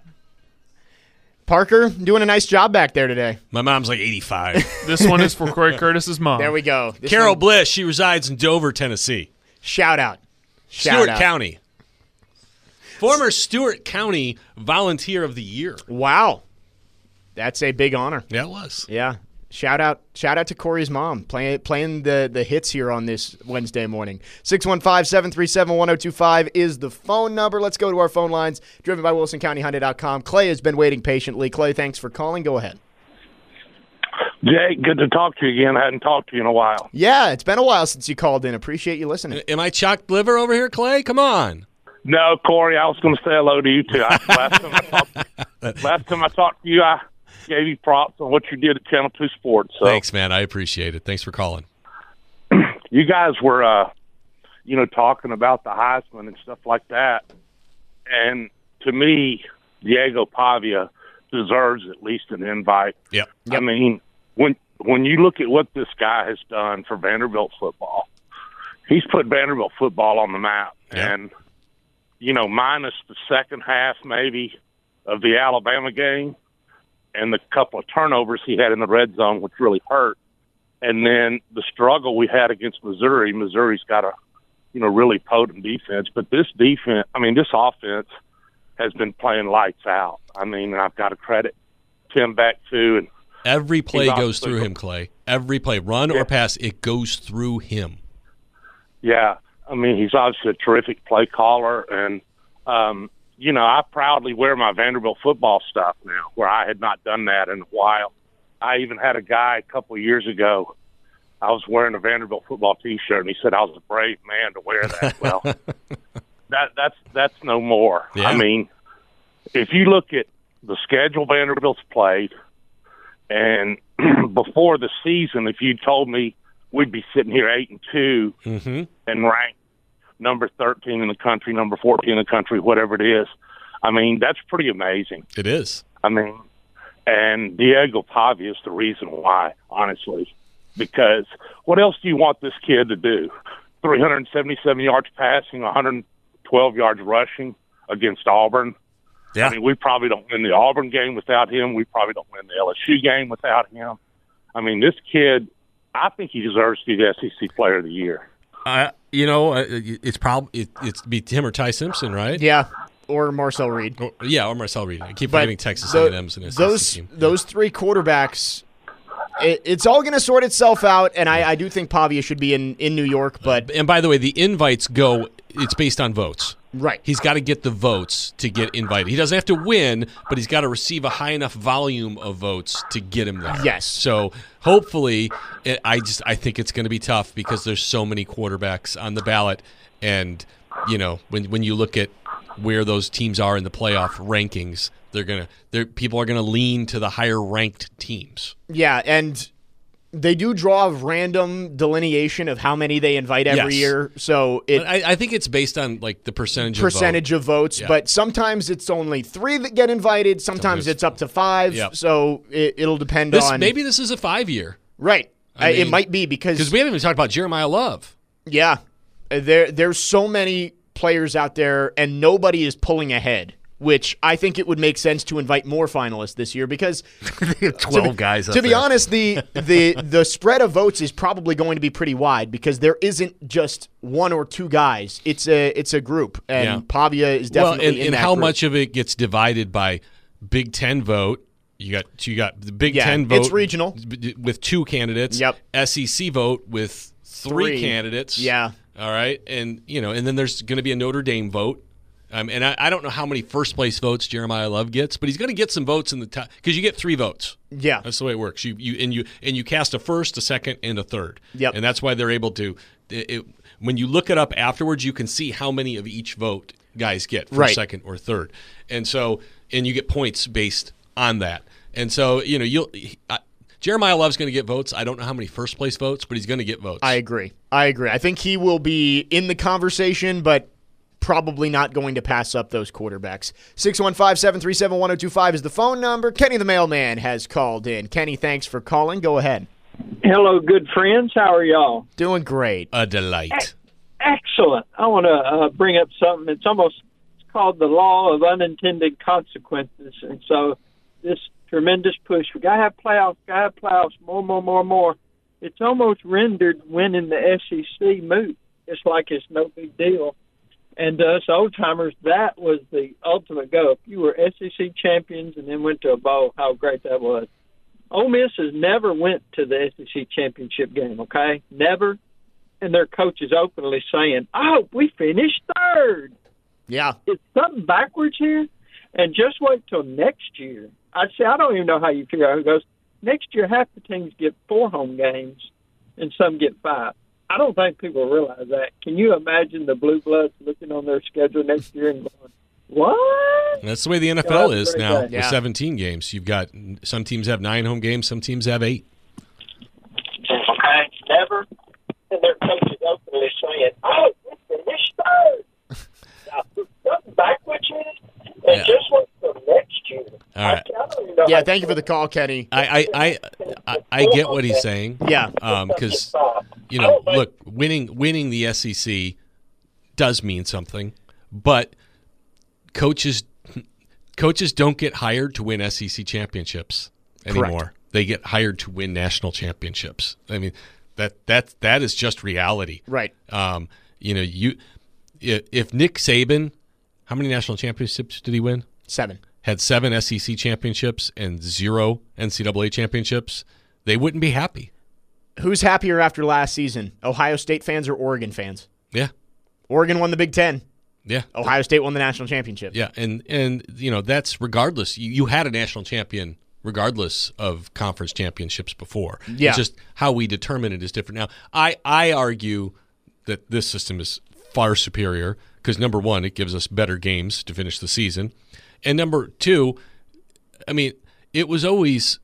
[SPEAKER 1] Parker, doing a nice job back there today.
[SPEAKER 2] My mom's like eighty-five.
[SPEAKER 3] This one is for Corey Curtis's mom.
[SPEAKER 1] There we go. This
[SPEAKER 2] Carol
[SPEAKER 1] one-
[SPEAKER 2] Bliss, she resides in Dover, Tennessee.
[SPEAKER 1] Shout out. Shout
[SPEAKER 2] Stewart
[SPEAKER 1] out.
[SPEAKER 2] County. Former Stewart County Volunteer of the Year.
[SPEAKER 1] Wow. That's a big honor.
[SPEAKER 2] Yeah, it was.
[SPEAKER 1] Yeah. Shout out shout out to Corey's mom playing playing the, the hits here on this Wednesday morning. six one five, seven three seven, one oh two five is the phone number. Let's go to our phone lines, driven by Wilson County Hyundai dot com. Clay has been waiting patiently. Clay, thanks for calling. Go ahead.
[SPEAKER 4] Jake, good to talk to you again. I hadn't talked to you in a while.
[SPEAKER 1] Yeah, it's been a while since you called in. Appreciate you listening.
[SPEAKER 2] Am I chopped liver over here, Clay? Come on.
[SPEAKER 4] No, Corey, I was going to say hello to you, too. I, last, time I talked, last time I talked to you, I gave you props on what you did at Channel two Sports. So
[SPEAKER 2] Thanks, man. I appreciate it. Thanks for calling.
[SPEAKER 4] you guys were, uh, you know, talking about the Heisman and stuff like that. And to me, Diego Pavia deserves at least an invite.
[SPEAKER 2] Yep.
[SPEAKER 4] I mean, when when you look at what this guy has done for Vanderbilt football, he's put Vanderbilt football on the map.
[SPEAKER 2] Yeah.
[SPEAKER 4] And, you know, minus the second half maybe of the Alabama game and the couple of turnovers he had in the red zone, which really hurt. And then the struggle we had against Missouri. Missouri's got a, you know, really potent defense. But this defense, I mean, this offense has been playing lights out. I mean, I've got to credit Tim Beck, too. And
[SPEAKER 2] Every play
[SPEAKER 4] He's
[SPEAKER 2] goes
[SPEAKER 4] obviously-
[SPEAKER 2] through him, Clay. Every play, run
[SPEAKER 4] Yeah.
[SPEAKER 2] or pass, it goes through him.
[SPEAKER 4] Yeah, I mean, he's obviously a terrific play caller. And, um, you know, I proudly wear my Vanderbilt football stuff now, where I had not done that in a while. I even had a guy a couple of years ago, I was wearing a Vanderbilt football T-shirt, and he said I was a brave man to wear that. Well, that that's that's no more.
[SPEAKER 2] Yeah.
[SPEAKER 4] I mean, if you look at the schedule Vanderbilt's played, and before the season, if you told me we'd be sitting here eight and two
[SPEAKER 2] Mm-hmm.
[SPEAKER 4] and ranked number thirteen in the country, number fourteen in the country, whatever it is, I mean, that's pretty amazing.
[SPEAKER 2] It is.
[SPEAKER 4] I mean, and Diego Pavia is the reason why, honestly, because what else do you want this kid to do? three hundred seventy-seven yards passing, one hundred twelve yards rushing against Auburn.
[SPEAKER 2] Yeah.
[SPEAKER 4] I mean, we probably don't win the Auburn game without him. We probably don't win the L S U game without him. I mean, this kid, I think he deserves to be the S E C Player of the Year.
[SPEAKER 2] Uh, you know, uh, it's probably it, it's be him or Ty Simpson, right?
[SPEAKER 1] Yeah, or Marcel Reed.
[SPEAKER 2] Or, yeah, or Marcel Reed. I keep
[SPEAKER 1] But
[SPEAKER 2] forgetting Texas
[SPEAKER 1] tho-
[SPEAKER 2] A and M's in this
[SPEAKER 1] those
[SPEAKER 2] team.
[SPEAKER 1] those three quarterbacks, it, it's all going to sort itself out, and I, I do think Pavia should be in, in New York, but
[SPEAKER 2] And by the way, the invites go. It's based on votes.
[SPEAKER 1] right.
[SPEAKER 2] He's got to get the votes to get invited. He doesn't have to win, but he's got to receive a high enough volume of votes to get him there.
[SPEAKER 1] Yes.
[SPEAKER 2] So hopefully, it, I just I think it's going to be tough because there's so many quarterbacks on the ballot, and you know when when you look at where those teams are in the playoff rankings, they're gonna they're people are gonna lean to the higher ranked teams.
[SPEAKER 1] Yeah, and they do draw a random delineation of how many they invite every
[SPEAKER 2] Yes.
[SPEAKER 1] year, so it
[SPEAKER 2] But I, I think it's based on like the percentage
[SPEAKER 1] percentage
[SPEAKER 2] of
[SPEAKER 1] of votes,
[SPEAKER 2] Yeah.
[SPEAKER 1] but sometimes it's only three that get invited, sometimes
[SPEAKER 2] Sometimes-
[SPEAKER 1] it's up to five,
[SPEAKER 2] Yep.
[SPEAKER 1] so it, it'll depend
[SPEAKER 2] vote. This,
[SPEAKER 1] on
[SPEAKER 2] maybe this is a five year
[SPEAKER 1] right.
[SPEAKER 2] I
[SPEAKER 1] I it
[SPEAKER 2] mean,
[SPEAKER 1] might be because
[SPEAKER 2] because we haven't even talked about Jeremiah Love.
[SPEAKER 1] yeah, uh, there there's so many players out there, and nobody is pulling ahead. Which I think it would make sense to invite more finalists this year because
[SPEAKER 2] Twelve
[SPEAKER 1] to be,
[SPEAKER 2] guys. Up
[SPEAKER 1] to be
[SPEAKER 2] there.
[SPEAKER 1] honest, the the the spread of votes is probably going to be pretty wide because there isn't just one or two guys. It's a it's a group, and
[SPEAKER 2] Yeah.
[SPEAKER 1] Pavia is
[SPEAKER 2] well,
[SPEAKER 1] definitely
[SPEAKER 2] and,
[SPEAKER 1] in
[SPEAKER 2] and
[SPEAKER 1] that
[SPEAKER 2] how
[SPEAKER 1] group.
[SPEAKER 2] much of it gets divided by Big Ten vote? You got you got the Big
[SPEAKER 1] Yeah,
[SPEAKER 2] Ten vote.
[SPEAKER 1] it's regional.
[SPEAKER 2] b- with two candidates.
[SPEAKER 1] Yep.
[SPEAKER 2] S E C vote with three,
[SPEAKER 1] Three.
[SPEAKER 2] candidates.
[SPEAKER 1] Yeah.
[SPEAKER 2] All right, and you know, and then there's going to be a Notre Dame vote. Um, and I, I don't know how many first place votes Jeremiah Love gets, but he's going to get some votes in the top because you get three votes.
[SPEAKER 1] Yeah,
[SPEAKER 2] That's the way it works. You you and you and you cast a first, a second, and a third.
[SPEAKER 1] Yep.
[SPEAKER 2] And that's why they're able to. It, it, when you look it up afterwards, you can see how many of each vote guys get, first,
[SPEAKER 1] Right.
[SPEAKER 2] second, or third. And so, and you get points based on that. And so, you know, you'll. I, Jeremiah Love's going to get votes. I don't know how many first place votes, but he's going to get votes.
[SPEAKER 1] I agree. I agree. I think he will be in the conversation, but probably not going to pass up those quarterbacks. six one five, seven three seven, one oh two five is the phone number. Kenny the mailman has called in. Kenny, thanks for calling. Go ahead.
[SPEAKER 5] Hello, good friends. How are y'all?
[SPEAKER 1] Doing great.
[SPEAKER 2] a delight.
[SPEAKER 5] Excellent. I want to uh, bring up something. It's almost it's called the law of unintended consequences. And so this tremendous push, we got to have playoffs, got to have playoffs, more, more, more, more. It's almost rendered winning the S E C moot. It's like it's no big deal. And to us old-timers, that was the ultimate goal. If you were S E C champions and then went to a bowl, how great that was. Ole Miss has never went to the S E C championship game, okay? Never. And their coach is openly saying, oh, we finished third.
[SPEAKER 1] Yeah.
[SPEAKER 5] Is something backwards here? And just wait till next year. I say, I don't even know how you figure out who goes. Next year, half the teams get four home games and some get five. I don't think people realize that. Can you imagine the Blue Bloods looking on their schedule next year and going, what?
[SPEAKER 2] That's the way the N F
[SPEAKER 5] Yeah,
[SPEAKER 2] L
[SPEAKER 5] that's
[SPEAKER 2] is
[SPEAKER 5] very
[SPEAKER 2] now
[SPEAKER 5] good.
[SPEAKER 2] with
[SPEAKER 1] Yeah.
[SPEAKER 2] seventeen games. You've got some teams have nine home games, some teams have eight.
[SPEAKER 5] Okay, never. And their coach is openly saying, oh, we finished third. Now, something backwards here, and
[SPEAKER 2] Yeah.
[SPEAKER 5] just wait till next year.
[SPEAKER 2] All right.
[SPEAKER 5] I, I don't even know
[SPEAKER 1] Yeah,
[SPEAKER 5] how
[SPEAKER 1] thank you for the call, Kenny.
[SPEAKER 2] I I, I, I, I get what he's saying.
[SPEAKER 1] Yeah.
[SPEAKER 2] Because you know, look, winning winning the S E C does mean something, but coaches coaches don't get hired to win S E C championships anymore.
[SPEAKER 1] Correct.
[SPEAKER 2] They get hired to win national championships. I mean, that that that is just reality.
[SPEAKER 1] Right.
[SPEAKER 2] Um, you know, you if, if Nick Saban, how many national championships did he win?
[SPEAKER 1] Seven.
[SPEAKER 2] Had seven S E C championships and zero N C double A championships, they wouldn't be happy.
[SPEAKER 1] Who's happier after last season? Ohio State fans or Oregon fans?
[SPEAKER 2] Yeah.
[SPEAKER 1] Oregon won the Big Ten.
[SPEAKER 2] Yeah.
[SPEAKER 1] Ohio State won the national championship.
[SPEAKER 2] Yeah, and and you know, that's regardless. You, you had a national champion regardless of conference championships before.
[SPEAKER 1] Yeah.
[SPEAKER 2] It's just how we determine it is different now. I, I argue that this system is far superior because, number one, it gives us better games to finish the season. And number two, I mean, it was always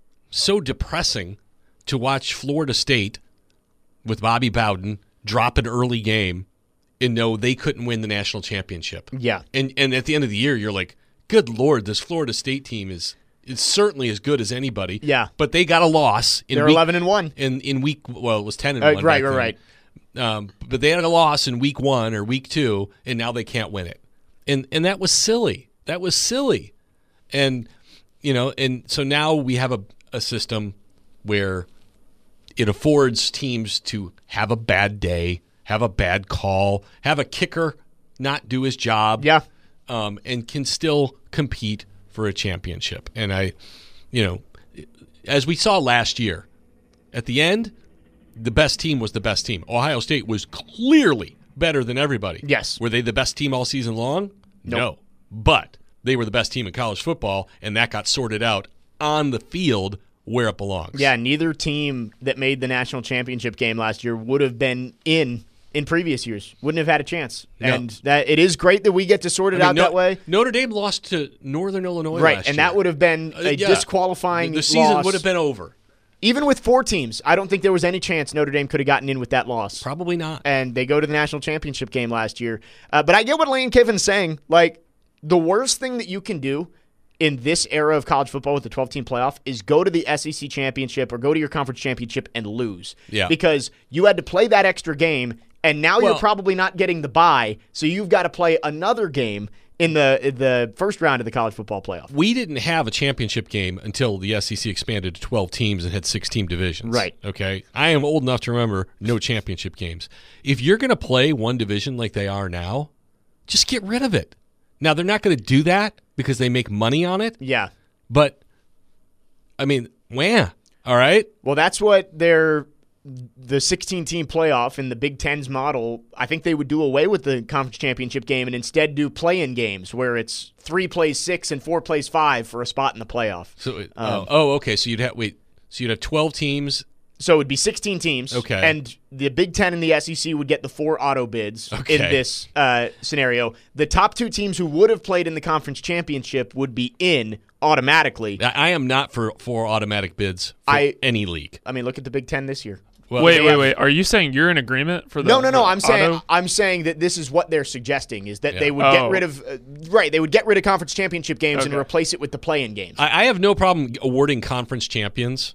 [SPEAKER 2] so depressing to watch Florida State with Bobby Bowden drop an early game and know they couldn't win the national championship.
[SPEAKER 1] Yeah.
[SPEAKER 2] And and at the end of the year, you're like, good Lord, this Florida State team is is certainly as good as anybody.
[SPEAKER 1] Yeah.
[SPEAKER 2] But they got a loss. In
[SPEAKER 1] They're
[SPEAKER 2] week,
[SPEAKER 1] eleven and one.
[SPEAKER 2] In, in week, well, it was ten and
[SPEAKER 1] Uh,
[SPEAKER 2] one.
[SPEAKER 1] right,
[SPEAKER 2] back
[SPEAKER 1] right,
[SPEAKER 2] then. Um, but they had a loss in week one or week two, and now they can't win it. And and that was silly. That was silly. And, you know, and so now we have a, a system where it affords teams to have a bad day, have a bad call, have a kicker not do his job,
[SPEAKER 1] Yeah.
[SPEAKER 2] um, and can still compete for a championship. And I, you know, as we saw last year, at the end, the best team was the best team. Ohio State was clearly better than everybody.
[SPEAKER 1] Yes.
[SPEAKER 2] Were they the best team all season long?
[SPEAKER 1] Nope.
[SPEAKER 2] No. But they were the best team in college football, and that got sorted out on the field where it belongs.
[SPEAKER 1] Yeah, neither team that made the national championship game last year would have been in in previous years. Wouldn't have had a chance.
[SPEAKER 2] No.
[SPEAKER 1] And that it is great that we get to sort it
[SPEAKER 2] I mean,
[SPEAKER 1] out
[SPEAKER 2] no-
[SPEAKER 1] that way.
[SPEAKER 2] Notre Dame lost to Northern Illinois
[SPEAKER 1] Right,
[SPEAKER 2] last
[SPEAKER 1] and
[SPEAKER 2] year.
[SPEAKER 1] that would have been
[SPEAKER 2] Uh,
[SPEAKER 1] a
[SPEAKER 2] yeah.
[SPEAKER 1] disqualifying
[SPEAKER 2] The, the season
[SPEAKER 1] loss.
[SPEAKER 2] would have been over.
[SPEAKER 1] Even with four teams, I don't think there was any chance Notre Dame could have gotten in with that loss.
[SPEAKER 2] Probably not.
[SPEAKER 1] And they go to the national championship game last year. Uh, but I get what Lane Kiffin's saying. Like, the worst thing that you can do in this era of college football with the twelve-team playoff is go to the S E C championship or go to your conference championship and lose.
[SPEAKER 2] Yeah.
[SPEAKER 1] Because you had to play that extra game, and now
[SPEAKER 2] Well-
[SPEAKER 1] you're probably not getting the bye, so you've got to play another game in the in the first round of the college football playoff.
[SPEAKER 2] We didn't have a championship game until the S E C expanded to twelve teams and had six-team divisions.
[SPEAKER 1] Right.
[SPEAKER 2] Okay? I am old enough to remember no championship games. If you're going to play one division like they are now, just get rid of it. Now, they're not going to do that because they make money on it,
[SPEAKER 1] Yeah.
[SPEAKER 2] but, I mean, wah, all right?
[SPEAKER 1] Well, that's what they're the sixteen-team playoff in the Big Ten's model. I think they would do away with the conference championship game and instead do play-in games where it's three plays six and four plays five for a spot in the playoff.
[SPEAKER 2] So,
[SPEAKER 1] Um,
[SPEAKER 2] oh, oh, okay, so you'd have, wait, so you'd have twelve teams.
[SPEAKER 1] So it would be sixteen teams.
[SPEAKER 2] Okay.
[SPEAKER 1] And the Big Ten and the S E C would get the four auto bids
[SPEAKER 2] Okay.
[SPEAKER 1] in this uh, scenario. The top two teams who would have played in the conference championship would be in automatically.
[SPEAKER 2] I, I am not for, for automatic bids for
[SPEAKER 1] I-
[SPEAKER 2] any league.
[SPEAKER 1] I mean, look at the Big Ten this year.
[SPEAKER 2] Well,
[SPEAKER 3] wait,
[SPEAKER 1] they
[SPEAKER 3] wait,
[SPEAKER 1] have-
[SPEAKER 3] wait. Are you saying you're in agreement for the
[SPEAKER 1] No, no, no.
[SPEAKER 3] the
[SPEAKER 1] I'm saying
[SPEAKER 3] auto?
[SPEAKER 1] I'm saying that this is what they're suggesting is that
[SPEAKER 2] Yeah.
[SPEAKER 1] they would get
[SPEAKER 3] Oh.
[SPEAKER 1] rid of uh, right. They would get rid of conference championship games and
[SPEAKER 3] Okay.
[SPEAKER 1] replace it with the play-in games.
[SPEAKER 2] I, I have no problem awarding conference champions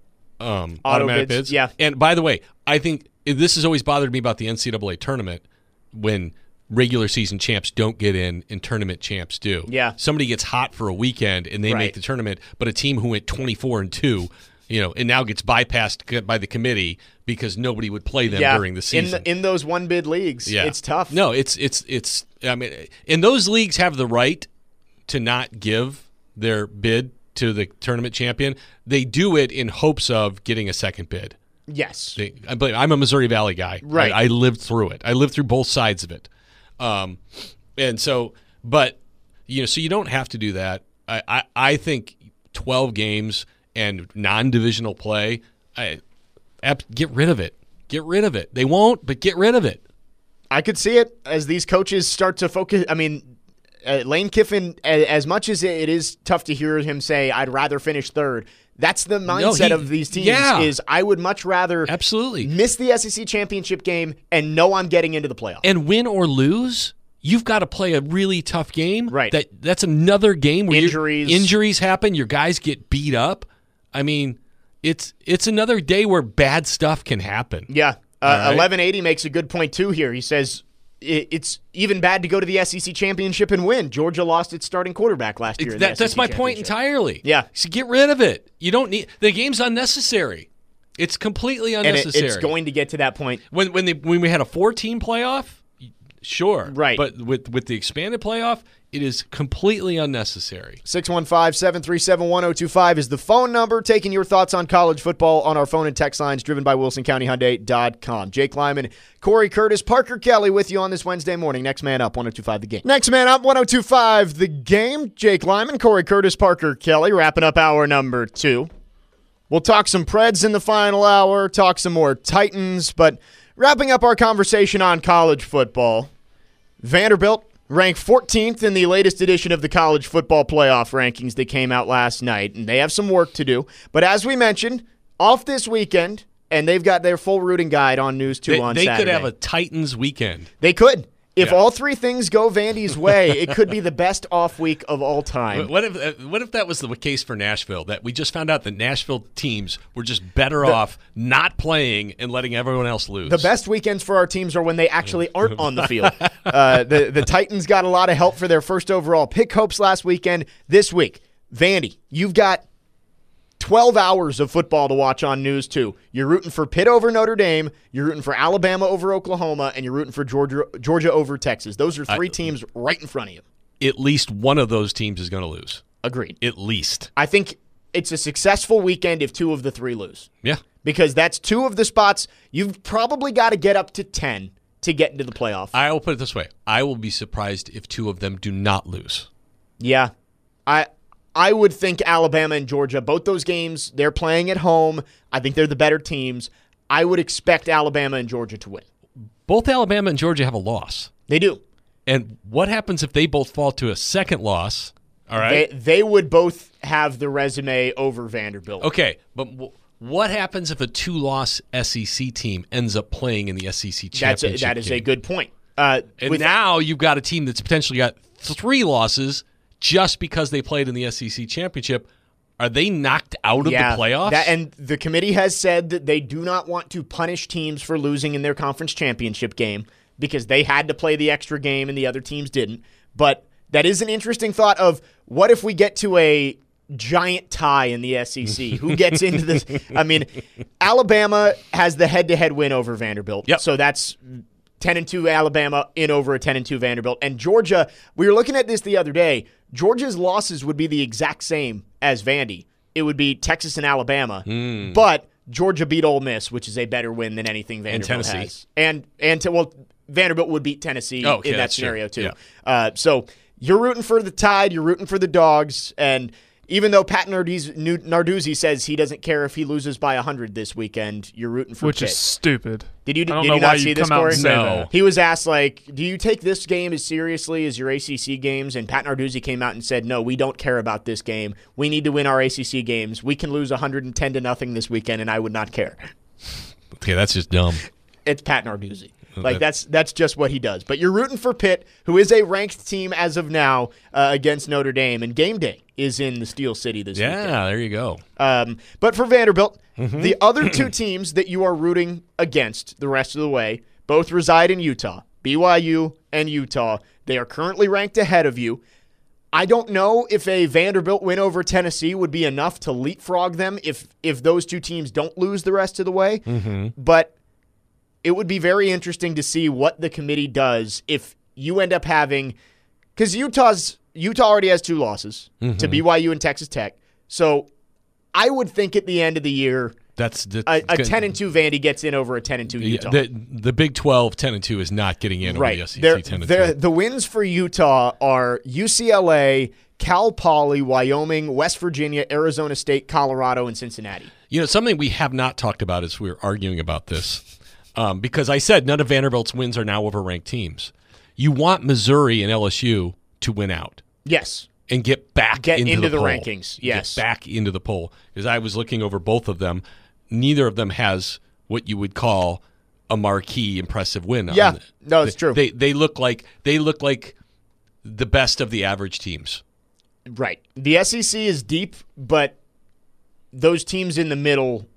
[SPEAKER 2] um,
[SPEAKER 1] Auto
[SPEAKER 2] automatic
[SPEAKER 1] bids,
[SPEAKER 2] bids.
[SPEAKER 1] yeah.
[SPEAKER 2] And by the way, I think this has always bothered me about the N C double A tournament when regular season champs don't get in and tournament champs do.
[SPEAKER 1] Yeah.
[SPEAKER 2] Somebody gets hot for a weekend and they
[SPEAKER 1] Right.
[SPEAKER 2] make the tournament, but a team who went twenty-four and two, you know, and now gets bypassed by the committee because nobody would play them
[SPEAKER 1] yeah,
[SPEAKER 2] during the season.
[SPEAKER 1] in the, in those one bid leagues,
[SPEAKER 2] Yeah.
[SPEAKER 1] it's tough.
[SPEAKER 2] No, it's it's it's. I mean, and those leagues have the right to not give their bid to the tournament champion. They do it in hopes of getting a second bid.
[SPEAKER 1] Yes.
[SPEAKER 2] They, but I'm a Missouri Valley guy.
[SPEAKER 1] Right.
[SPEAKER 2] I, I lived through it. I lived through both sides of it. Um, and so, but you know, so you don't have to do that. I I, I think twelve games and non-divisional play. I ab- get rid of it. Get rid of it. They won't, but get rid of it.
[SPEAKER 1] I could see it as these coaches start to focus. I mean, uh, Lane Kiffin, a- as much as it is tough to hear him say, I'd rather finish third, that's the mindset
[SPEAKER 2] he-
[SPEAKER 1] of these teams
[SPEAKER 2] yeah.
[SPEAKER 1] is I would much rather
[SPEAKER 2] Absolutely.
[SPEAKER 1] miss the S E C championship game and know I'm getting into the playoff.
[SPEAKER 2] And win or lose, you've got to play a really tough game.
[SPEAKER 1] Right.
[SPEAKER 2] That that's another game where you're-
[SPEAKER 1] Injuries.
[SPEAKER 2] injuries happen. Your guys get beat up. I mean, it's it's another day where bad stuff can happen.
[SPEAKER 1] Yeah. Uh,
[SPEAKER 2] right.
[SPEAKER 1] eleven eighty makes a good point, too, here. He says it, it's even bad to go to the S E C championship and win. Georgia lost its starting quarterback last year.
[SPEAKER 2] It's,
[SPEAKER 1] in
[SPEAKER 2] that,
[SPEAKER 1] the S E C
[SPEAKER 2] that's my point
[SPEAKER 1] championship.
[SPEAKER 2] entirely.
[SPEAKER 1] Yeah.
[SPEAKER 2] So get rid of it. You don't need the game's unnecessary. It's completely
[SPEAKER 1] And it,
[SPEAKER 2] unnecessary.
[SPEAKER 1] it's going to get to that point.
[SPEAKER 2] when when they when we had a four-team playoff, sure,
[SPEAKER 1] Right.
[SPEAKER 2] But with with the expanded playoff, it is completely unnecessary.
[SPEAKER 1] six one five, seven three seven, one oh two five is the phone number. Taking your thoughts on college football on our phone and text lines driven by Wilson County Hyundai dot com. Jake Lyman, Corey Curtis, Parker Kelly with you on this Wednesday morning. Next man up, one oh two five The Game. Next man up, one oh two five The Game. Jake Lyman, Corey Curtis, Parker Kelly, wrapping up hour number two. We'll talk some Preds in the final hour, talk some more Titans, but wrapping up our conversation on college football, Vanderbilt ranked fourteenth in the latest edition of the college football playoff rankings that came out last night, and they have some work to do. But as we mentioned, off this weekend, and they've got their full routing guide on News two
[SPEAKER 2] They,
[SPEAKER 1] on
[SPEAKER 2] they
[SPEAKER 1] Saturday.
[SPEAKER 2] could have a Titans weekend.
[SPEAKER 1] They could. If
[SPEAKER 2] Yeah.
[SPEAKER 1] all three things go Vandy's way, it could be the best off week of all time.
[SPEAKER 2] What if uh, what if that was the case for Nashville? That we just found out that Nashville teams were just better off not playing and letting everyone else lose.
[SPEAKER 1] The best weekends for our teams are when they actually aren't on the field. Uh, the, the Titans got a lot of help for their first overall pick hopes last weekend. This week, Vandy, you've got twelve hours of football to watch on News two. You're rooting for Pitt over Notre Dame, you're rooting for Alabama over Oklahoma, and you're rooting for Georgia, Georgia over Texas. Those are three
[SPEAKER 2] I-
[SPEAKER 1] teams right in front of you.
[SPEAKER 2] At least one of those teams is going to lose.
[SPEAKER 1] Agreed.
[SPEAKER 2] At least.
[SPEAKER 1] I think it's a successful weekend if two of the three lose.
[SPEAKER 2] Yeah.
[SPEAKER 1] Because that's two of the spots. You've probably got to get up to ten to get into the playoff.
[SPEAKER 2] I will put it this way. I will be surprised if two of them do not lose.
[SPEAKER 1] Yeah. I I would think Alabama and Georgia, both those games, they're playing at home. I think they're the better teams. I would expect Alabama and Georgia to win.
[SPEAKER 2] Both Alabama and Georgia have a loss.
[SPEAKER 1] They do.
[SPEAKER 2] And what happens if they both fall to a second loss? All right.
[SPEAKER 1] They, they would both have the resume over Vanderbilt.
[SPEAKER 2] Okay, but w- what happens if a two-loss S E C team ends up playing in the S E C
[SPEAKER 1] That's a,
[SPEAKER 2] championship
[SPEAKER 1] that is
[SPEAKER 2] game?
[SPEAKER 1] a good point. Uh,
[SPEAKER 2] And
[SPEAKER 1] with-
[SPEAKER 2] now you've got a team that's potentially got three losses just because they played in the S E C championship. Are they knocked out of
[SPEAKER 1] yeah,
[SPEAKER 2] the playoffs?
[SPEAKER 1] That, and the committee has said that they do not want to punish teams for losing in their conference championship game because they had to play the extra game and the other teams didn't. But that is an interesting thought of what if we get to a giant tie in the S E C? Who gets into this? I mean, Alabama has the head-to-head win over Vanderbilt.
[SPEAKER 2] Yep.
[SPEAKER 1] So that's ten and two Alabama in over a ten and two Vanderbilt. And Georgia, we were looking at this the other day. Georgia's losses would be the exact same as Vandy. It would be Texas and Alabama.
[SPEAKER 2] Hmm.
[SPEAKER 1] But Georgia beat Ole Miss, which is a better win than anything Vanderbilt
[SPEAKER 2] Tennessee.
[SPEAKER 1] has. And and to, well, Vanderbilt would beat Tennessee
[SPEAKER 2] Oh, okay,
[SPEAKER 1] in that
[SPEAKER 2] that's true.
[SPEAKER 1] scenario too.
[SPEAKER 2] Yeah.
[SPEAKER 1] Uh, so you're rooting for the Tide, you're rooting for the Dogs, and even though Pat Narduzzi, Narduzzi says he doesn't care if he loses by one hundred this weekend, you're rooting for
[SPEAKER 3] Which
[SPEAKER 1] Pitt.
[SPEAKER 3] is stupid.
[SPEAKER 1] Did you,
[SPEAKER 3] I don't
[SPEAKER 1] did
[SPEAKER 3] know
[SPEAKER 1] you
[SPEAKER 3] why
[SPEAKER 1] not
[SPEAKER 3] you
[SPEAKER 1] see this,
[SPEAKER 3] come out
[SPEAKER 1] Corey?
[SPEAKER 3] and say
[SPEAKER 2] No.
[SPEAKER 3] that.
[SPEAKER 1] He was asked, like, do you take this game as seriously as your A C C games? And Pat Narduzzi came out and said, no, we don't care about this game. We need to win our A C C games. We can lose one hundred ten to nothing this weekend, and I would not care.
[SPEAKER 2] Okay, that's just dumb.
[SPEAKER 1] It's Pat Narduzzi.
[SPEAKER 2] that-
[SPEAKER 1] Like, that's that's just what he does. But you're rooting for Pitt, who is a ranked team as of now uh, against Notre Dame, and game day is in the Steel City this weekend.
[SPEAKER 2] Yeah, there you go.
[SPEAKER 1] Um, but for Vanderbilt,
[SPEAKER 2] Mm-hmm.
[SPEAKER 1] the other two teams that you are rooting against the rest of the way both reside in Utah, B Y U and Utah. They are currently ranked ahead of you. I don't know if a Vanderbilt win over Tennessee would be enough to leapfrog them if if those two teams don't lose the rest of the way.
[SPEAKER 2] Mm-hmm.
[SPEAKER 1] But it would be very interesting to see what the committee does if you end up having – because Utah's Utah already has two losses
[SPEAKER 2] Mm-hmm.
[SPEAKER 1] to B Y U and Texas Tech. So I would think at the end of the year
[SPEAKER 2] That's the,
[SPEAKER 1] a, a ten and two Vandy gets in over a ten and two Utah.
[SPEAKER 2] The, the Big twelve ten and two is not getting in
[SPEAKER 1] right.
[SPEAKER 2] over the S E C
[SPEAKER 1] They're-
[SPEAKER 2] ten and
[SPEAKER 1] they're-
[SPEAKER 2] two.
[SPEAKER 1] the wins for Utah are U C L A, Cal Poly, Wyoming, West Virginia, Arizona State, Colorado, and Cincinnati.
[SPEAKER 2] You know, something we have not talked about as we were arguing about this, um, because I said none of Vanderbilt's wins are now over ranked teams. You want Missouri and L S U to win out
[SPEAKER 1] Yes.
[SPEAKER 2] and get back
[SPEAKER 1] Get
[SPEAKER 2] into,
[SPEAKER 1] into the
[SPEAKER 2] poll.
[SPEAKER 1] rankings, yes.
[SPEAKER 2] Get back into the poll. Because I was looking over both of them. Neither of them has what you would call a marquee impressive win.
[SPEAKER 1] Yeah.
[SPEAKER 2] on-
[SPEAKER 1] No, it's
[SPEAKER 2] they,
[SPEAKER 1] true.
[SPEAKER 2] They they look like they look like the best of the average teams.
[SPEAKER 1] Right. The S E C is deep, but those teams in the middle,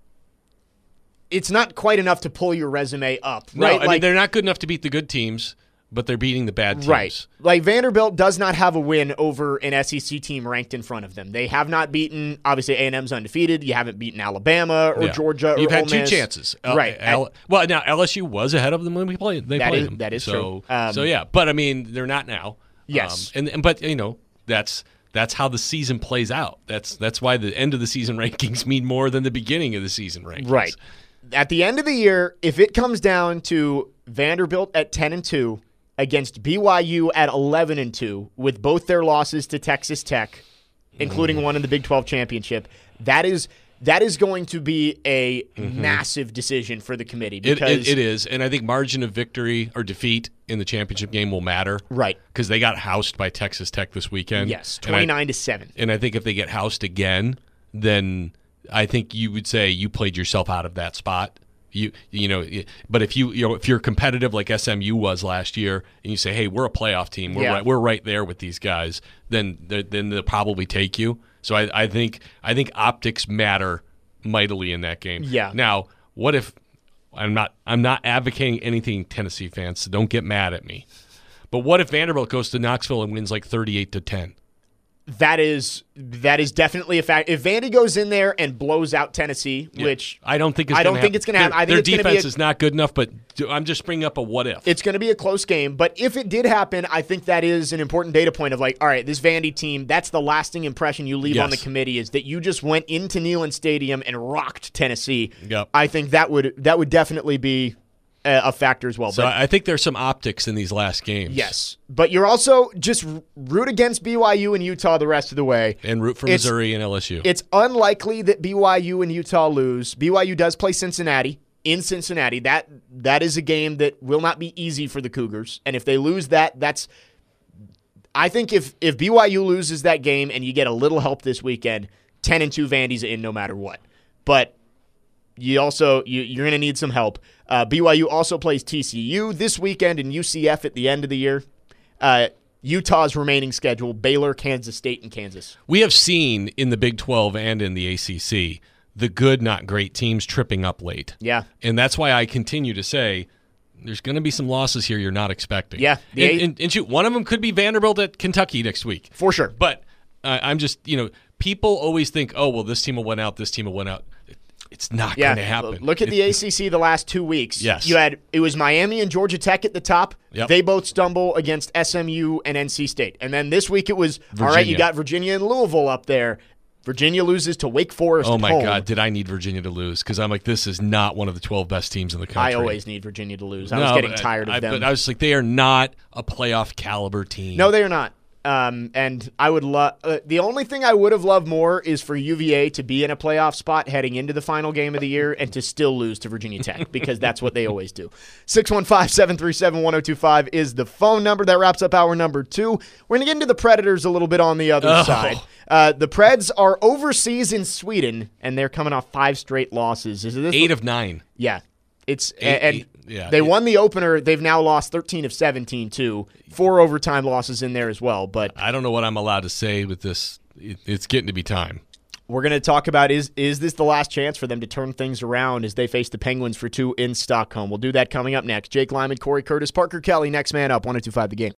[SPEAKER 1] it's not quite enough to pull your resume up,
[SPEAKER 2] No,
[SPEAKER 1] right?
[SPEAKER 2] I mean,
[SPEAKER 1] like,
[SPEAKER 2] they're not good enough to beat the good teams, but they're beating the bad teams.
[SPEAKER 1] right. Like Vanderbilt does not have a win over an S E C team ranked in front of them. They have not beaten, obviously A and M's undefeated. You haven't beaten Alabama or
[SPEAKER 2] Yeah.
[SPEAKER 1] Georgia or
[SPEAKER 2] You've had
[SPEAKER 1] Ole
[SPEAKER 2] two
[SPEAKER 1] Miss.
[SPEAKER 2] chances. L-
[SPEAKER 1] Right.
[SPEAKER 2] L- well, now L S U was ahead of them when we played. They
[SPEAKER 1] That
[SPEAKER 2] played
[SPEAKER 1] is-
[SPEAKER 2] them.
[SPEAKER 1] that is
[SPEAKER 2] so,
[SPEAKER 1] true. Um,
[SPEAKER 2] so yeah, but I mean, they're not now.
[SPEAKER 1] Yes.
[SPEAKER 2] Um, and, and but you know that's that's how the season plays out. That's that's why the end of the season rankings mean more than the beginning of the season rankings.
[SPEAKER 1] Right. At the end of the year, if it comes down to Vanderbilt at ten and two against B Y U at eleven and two, with both their losses to Texas Tech, including
[SPEAKER 2] Mm.
[SPEAKER 1] one in the Big twelve championship, that is that is going to be a massive decision for the committee.
[SPEAKER 2] It,
[SPEAKER 1] Because
[SPEAKER 2] it, it is, and I think margin of victory or defeat in the championship game will matter.
[SPEAKER 1] Right.
[SPEAKER 2] Because they got housed by Texas Tech this weekend.
[SPEAKER 1] Yes,
[SPEAKER 2] And I-
[SPEAKER 1] twenty-nine to seven.
[SPEAKER 2] And I think if they get housed again, then I think you would say you played yourself out of that spot. You you know, but if you you know if you're competitive like S M U was last year, and you say, hey, we're a playoff team, we're
[SPEAKER 1] Yeah.
[SPEAKER 2] right, we're right there with these guys, then they're- then they'll probably take you. So I, I think I think optics matter mightily in that game.
[SPEAKER 1] Yeah.
[SPEAKER 2] Now, what if I'm not I'm not advocating anything, Tennessee fans, so don't get mad at me. But what if Vanderbilt goes to Knoxville and wins like thirty-eight to ten?
[SPEAKER 1] That is that is definitely a fact. If Vandy goes in there and blows out Tennessee, which
[SPEAKER 2] I don't think it's
[SPEAKER 1] I don't
[SPEAKER 2] gonna
[SPEAKER 1] think
[SPEAKER 2] happen.
[SPEAKER 1] it's going to happen. I think
[SPEAKER 2] their
[SPEAKER 1] it's gonna
[SPEAKER 2] defense
[SPEAKER 1] be a,
[SPEAKER 2] is not good enough, but I'm just bringing up a what if.
[SPEAKER 1] It's going to be a close game, but if it did happen, I think that is an important data point of like, all right, this Vandy team, that's the lasting impression you leave on the
[SPEAKER 2] Yes.
[SPEAKER 1] committee is that you just went into Neyland Stadium and rocked Tennessee.
[SPEAKER 2] Yep.
[SPEAKER 1] I think that would that would definitely be a, a factor as well.
[SPEAKER 2] So
[SPEAKER 1] but
[SPEAKER 2] I think there's some optics in these last games.
[SPEAKER 1] yes, but you're also just root against B Y U and Utah the rest of the way.
[SPEAKER 2] And root for
[SPEAKER 1] It's-
[SPEAKER 2] Missouri and L S U.
[SPEAKER 1] It's unlikely that B Y U and Utah lose. B Y U does play Cincinnati in Cincinnati. That that is a game that will not be easy for the Cougars. And if they lose that, that's I think if if B Y U loses that game and you get a little help this weekend, ten and two Vandy's in no matter what. But you also you, you're going to need some help. Uh, B Y U also plays T C U this weekend and U C F at the end of the year. Uh, Utah's remaining schedule: Baylor, Kansas State, and Kansas.
[SPEAKER 2] We have seen in the Big twelve and in the A C C the good, not great teams tripping up late.
[SPEAKER 1] Yeah.
[SPEAKER 2] And that's why I continue to say there's going to be some losses here you're not expecting.
[SPEAKER 1] Yeah, the
[SPEAKER 2] And,
[SPEAKER 1] A-
[SPEAKER 2] and, and shoot, one of them could be Vanderbilt at Kentucky next week.
[SPEAKER 1] For sure.
[SPEAKER 2] But uh, I'm just, you know, people always think, oh, well, this team will win out, this team will win out. It's not
[SPEAKER 1] Yeah,
[SPEAKER 2] going to happen.
[SPEAKER 1] look at
[SPEAKER 2] It-
[SPEAKER 1] the A C C the last two weeks.
[SPEAKER 2] Yes.
[SPEAKER 1] You had it was Miami and Georgia Tech at the top.
[SPEAKER 2] Yep.
[SPEAKER 1] They both stumble against S M U and N C State. And then this week it was all right, you
[SPEAKER 2] Virginia.
[SPEAKER 1] got Virginia and Louisville up there. Virginia loses to Wake Forest.
[SPEAKER 2] Oh
[SPEAKER 1] at
[SPEAKER 2] my
[SPEAKER 1] home.
[SPEAKER 2] God! Did I need Virginia to lose? Because I'm like, this is not one of the twelve best teams in the country.
[SPEAKER 1] I always need Virginia to lose. I
[SPEAKER 2] No,
[SPEAKER 1] was getting
[SPEAKER 2] but
[SPEAKER 1] tired of
[SPEAKER 2] I,
[SPEAKER 1] them.
[SPEAKER 2] But I was like, they are not a playoff caliber team.
[SPEAKER 1] No, they are not. Um, and I would love uh, the only thing I would have loved more is for U V A to be in a playoff spot heading into the final game of the year and to still lose to Virginia Tech because that's what they always do. six one five, seven three seven, one oh two five is the phone number. That wraps up our number two. We're going to get into the Predators a little bit on the other
[SPEAKER 2] Oh.
[SPEAKER 1] side. Uh, the Preds are overseas in Sweden, and they're coming off five straight losses. Is this
[SPEAKER 2] eight of nine.
[SPEAKER 1] Yeah. It's
[SPEAKER 2] Eight-
[SPEAKER 1] and
[SPEAKER 2] eight- yeah.
[SPEAKER 1] they
[SPEAKER 2] It-
[SPEAKER 1] won the opener. They've now lost thirteen of seventeen too. Four overtime losses in there as well. But
[SPEAKER 2] I don't know what I'm allowed to say with this. It, it's getting to be time.
[SPEAKER 1] we're going to talk about is is this the last chance for them to turn things around as they face the Penguins for two in Stockholm. We'll do that coming up next. Jake Lyman, Corey Curtis, Parker Kelly, next man up, one oh two five The Game.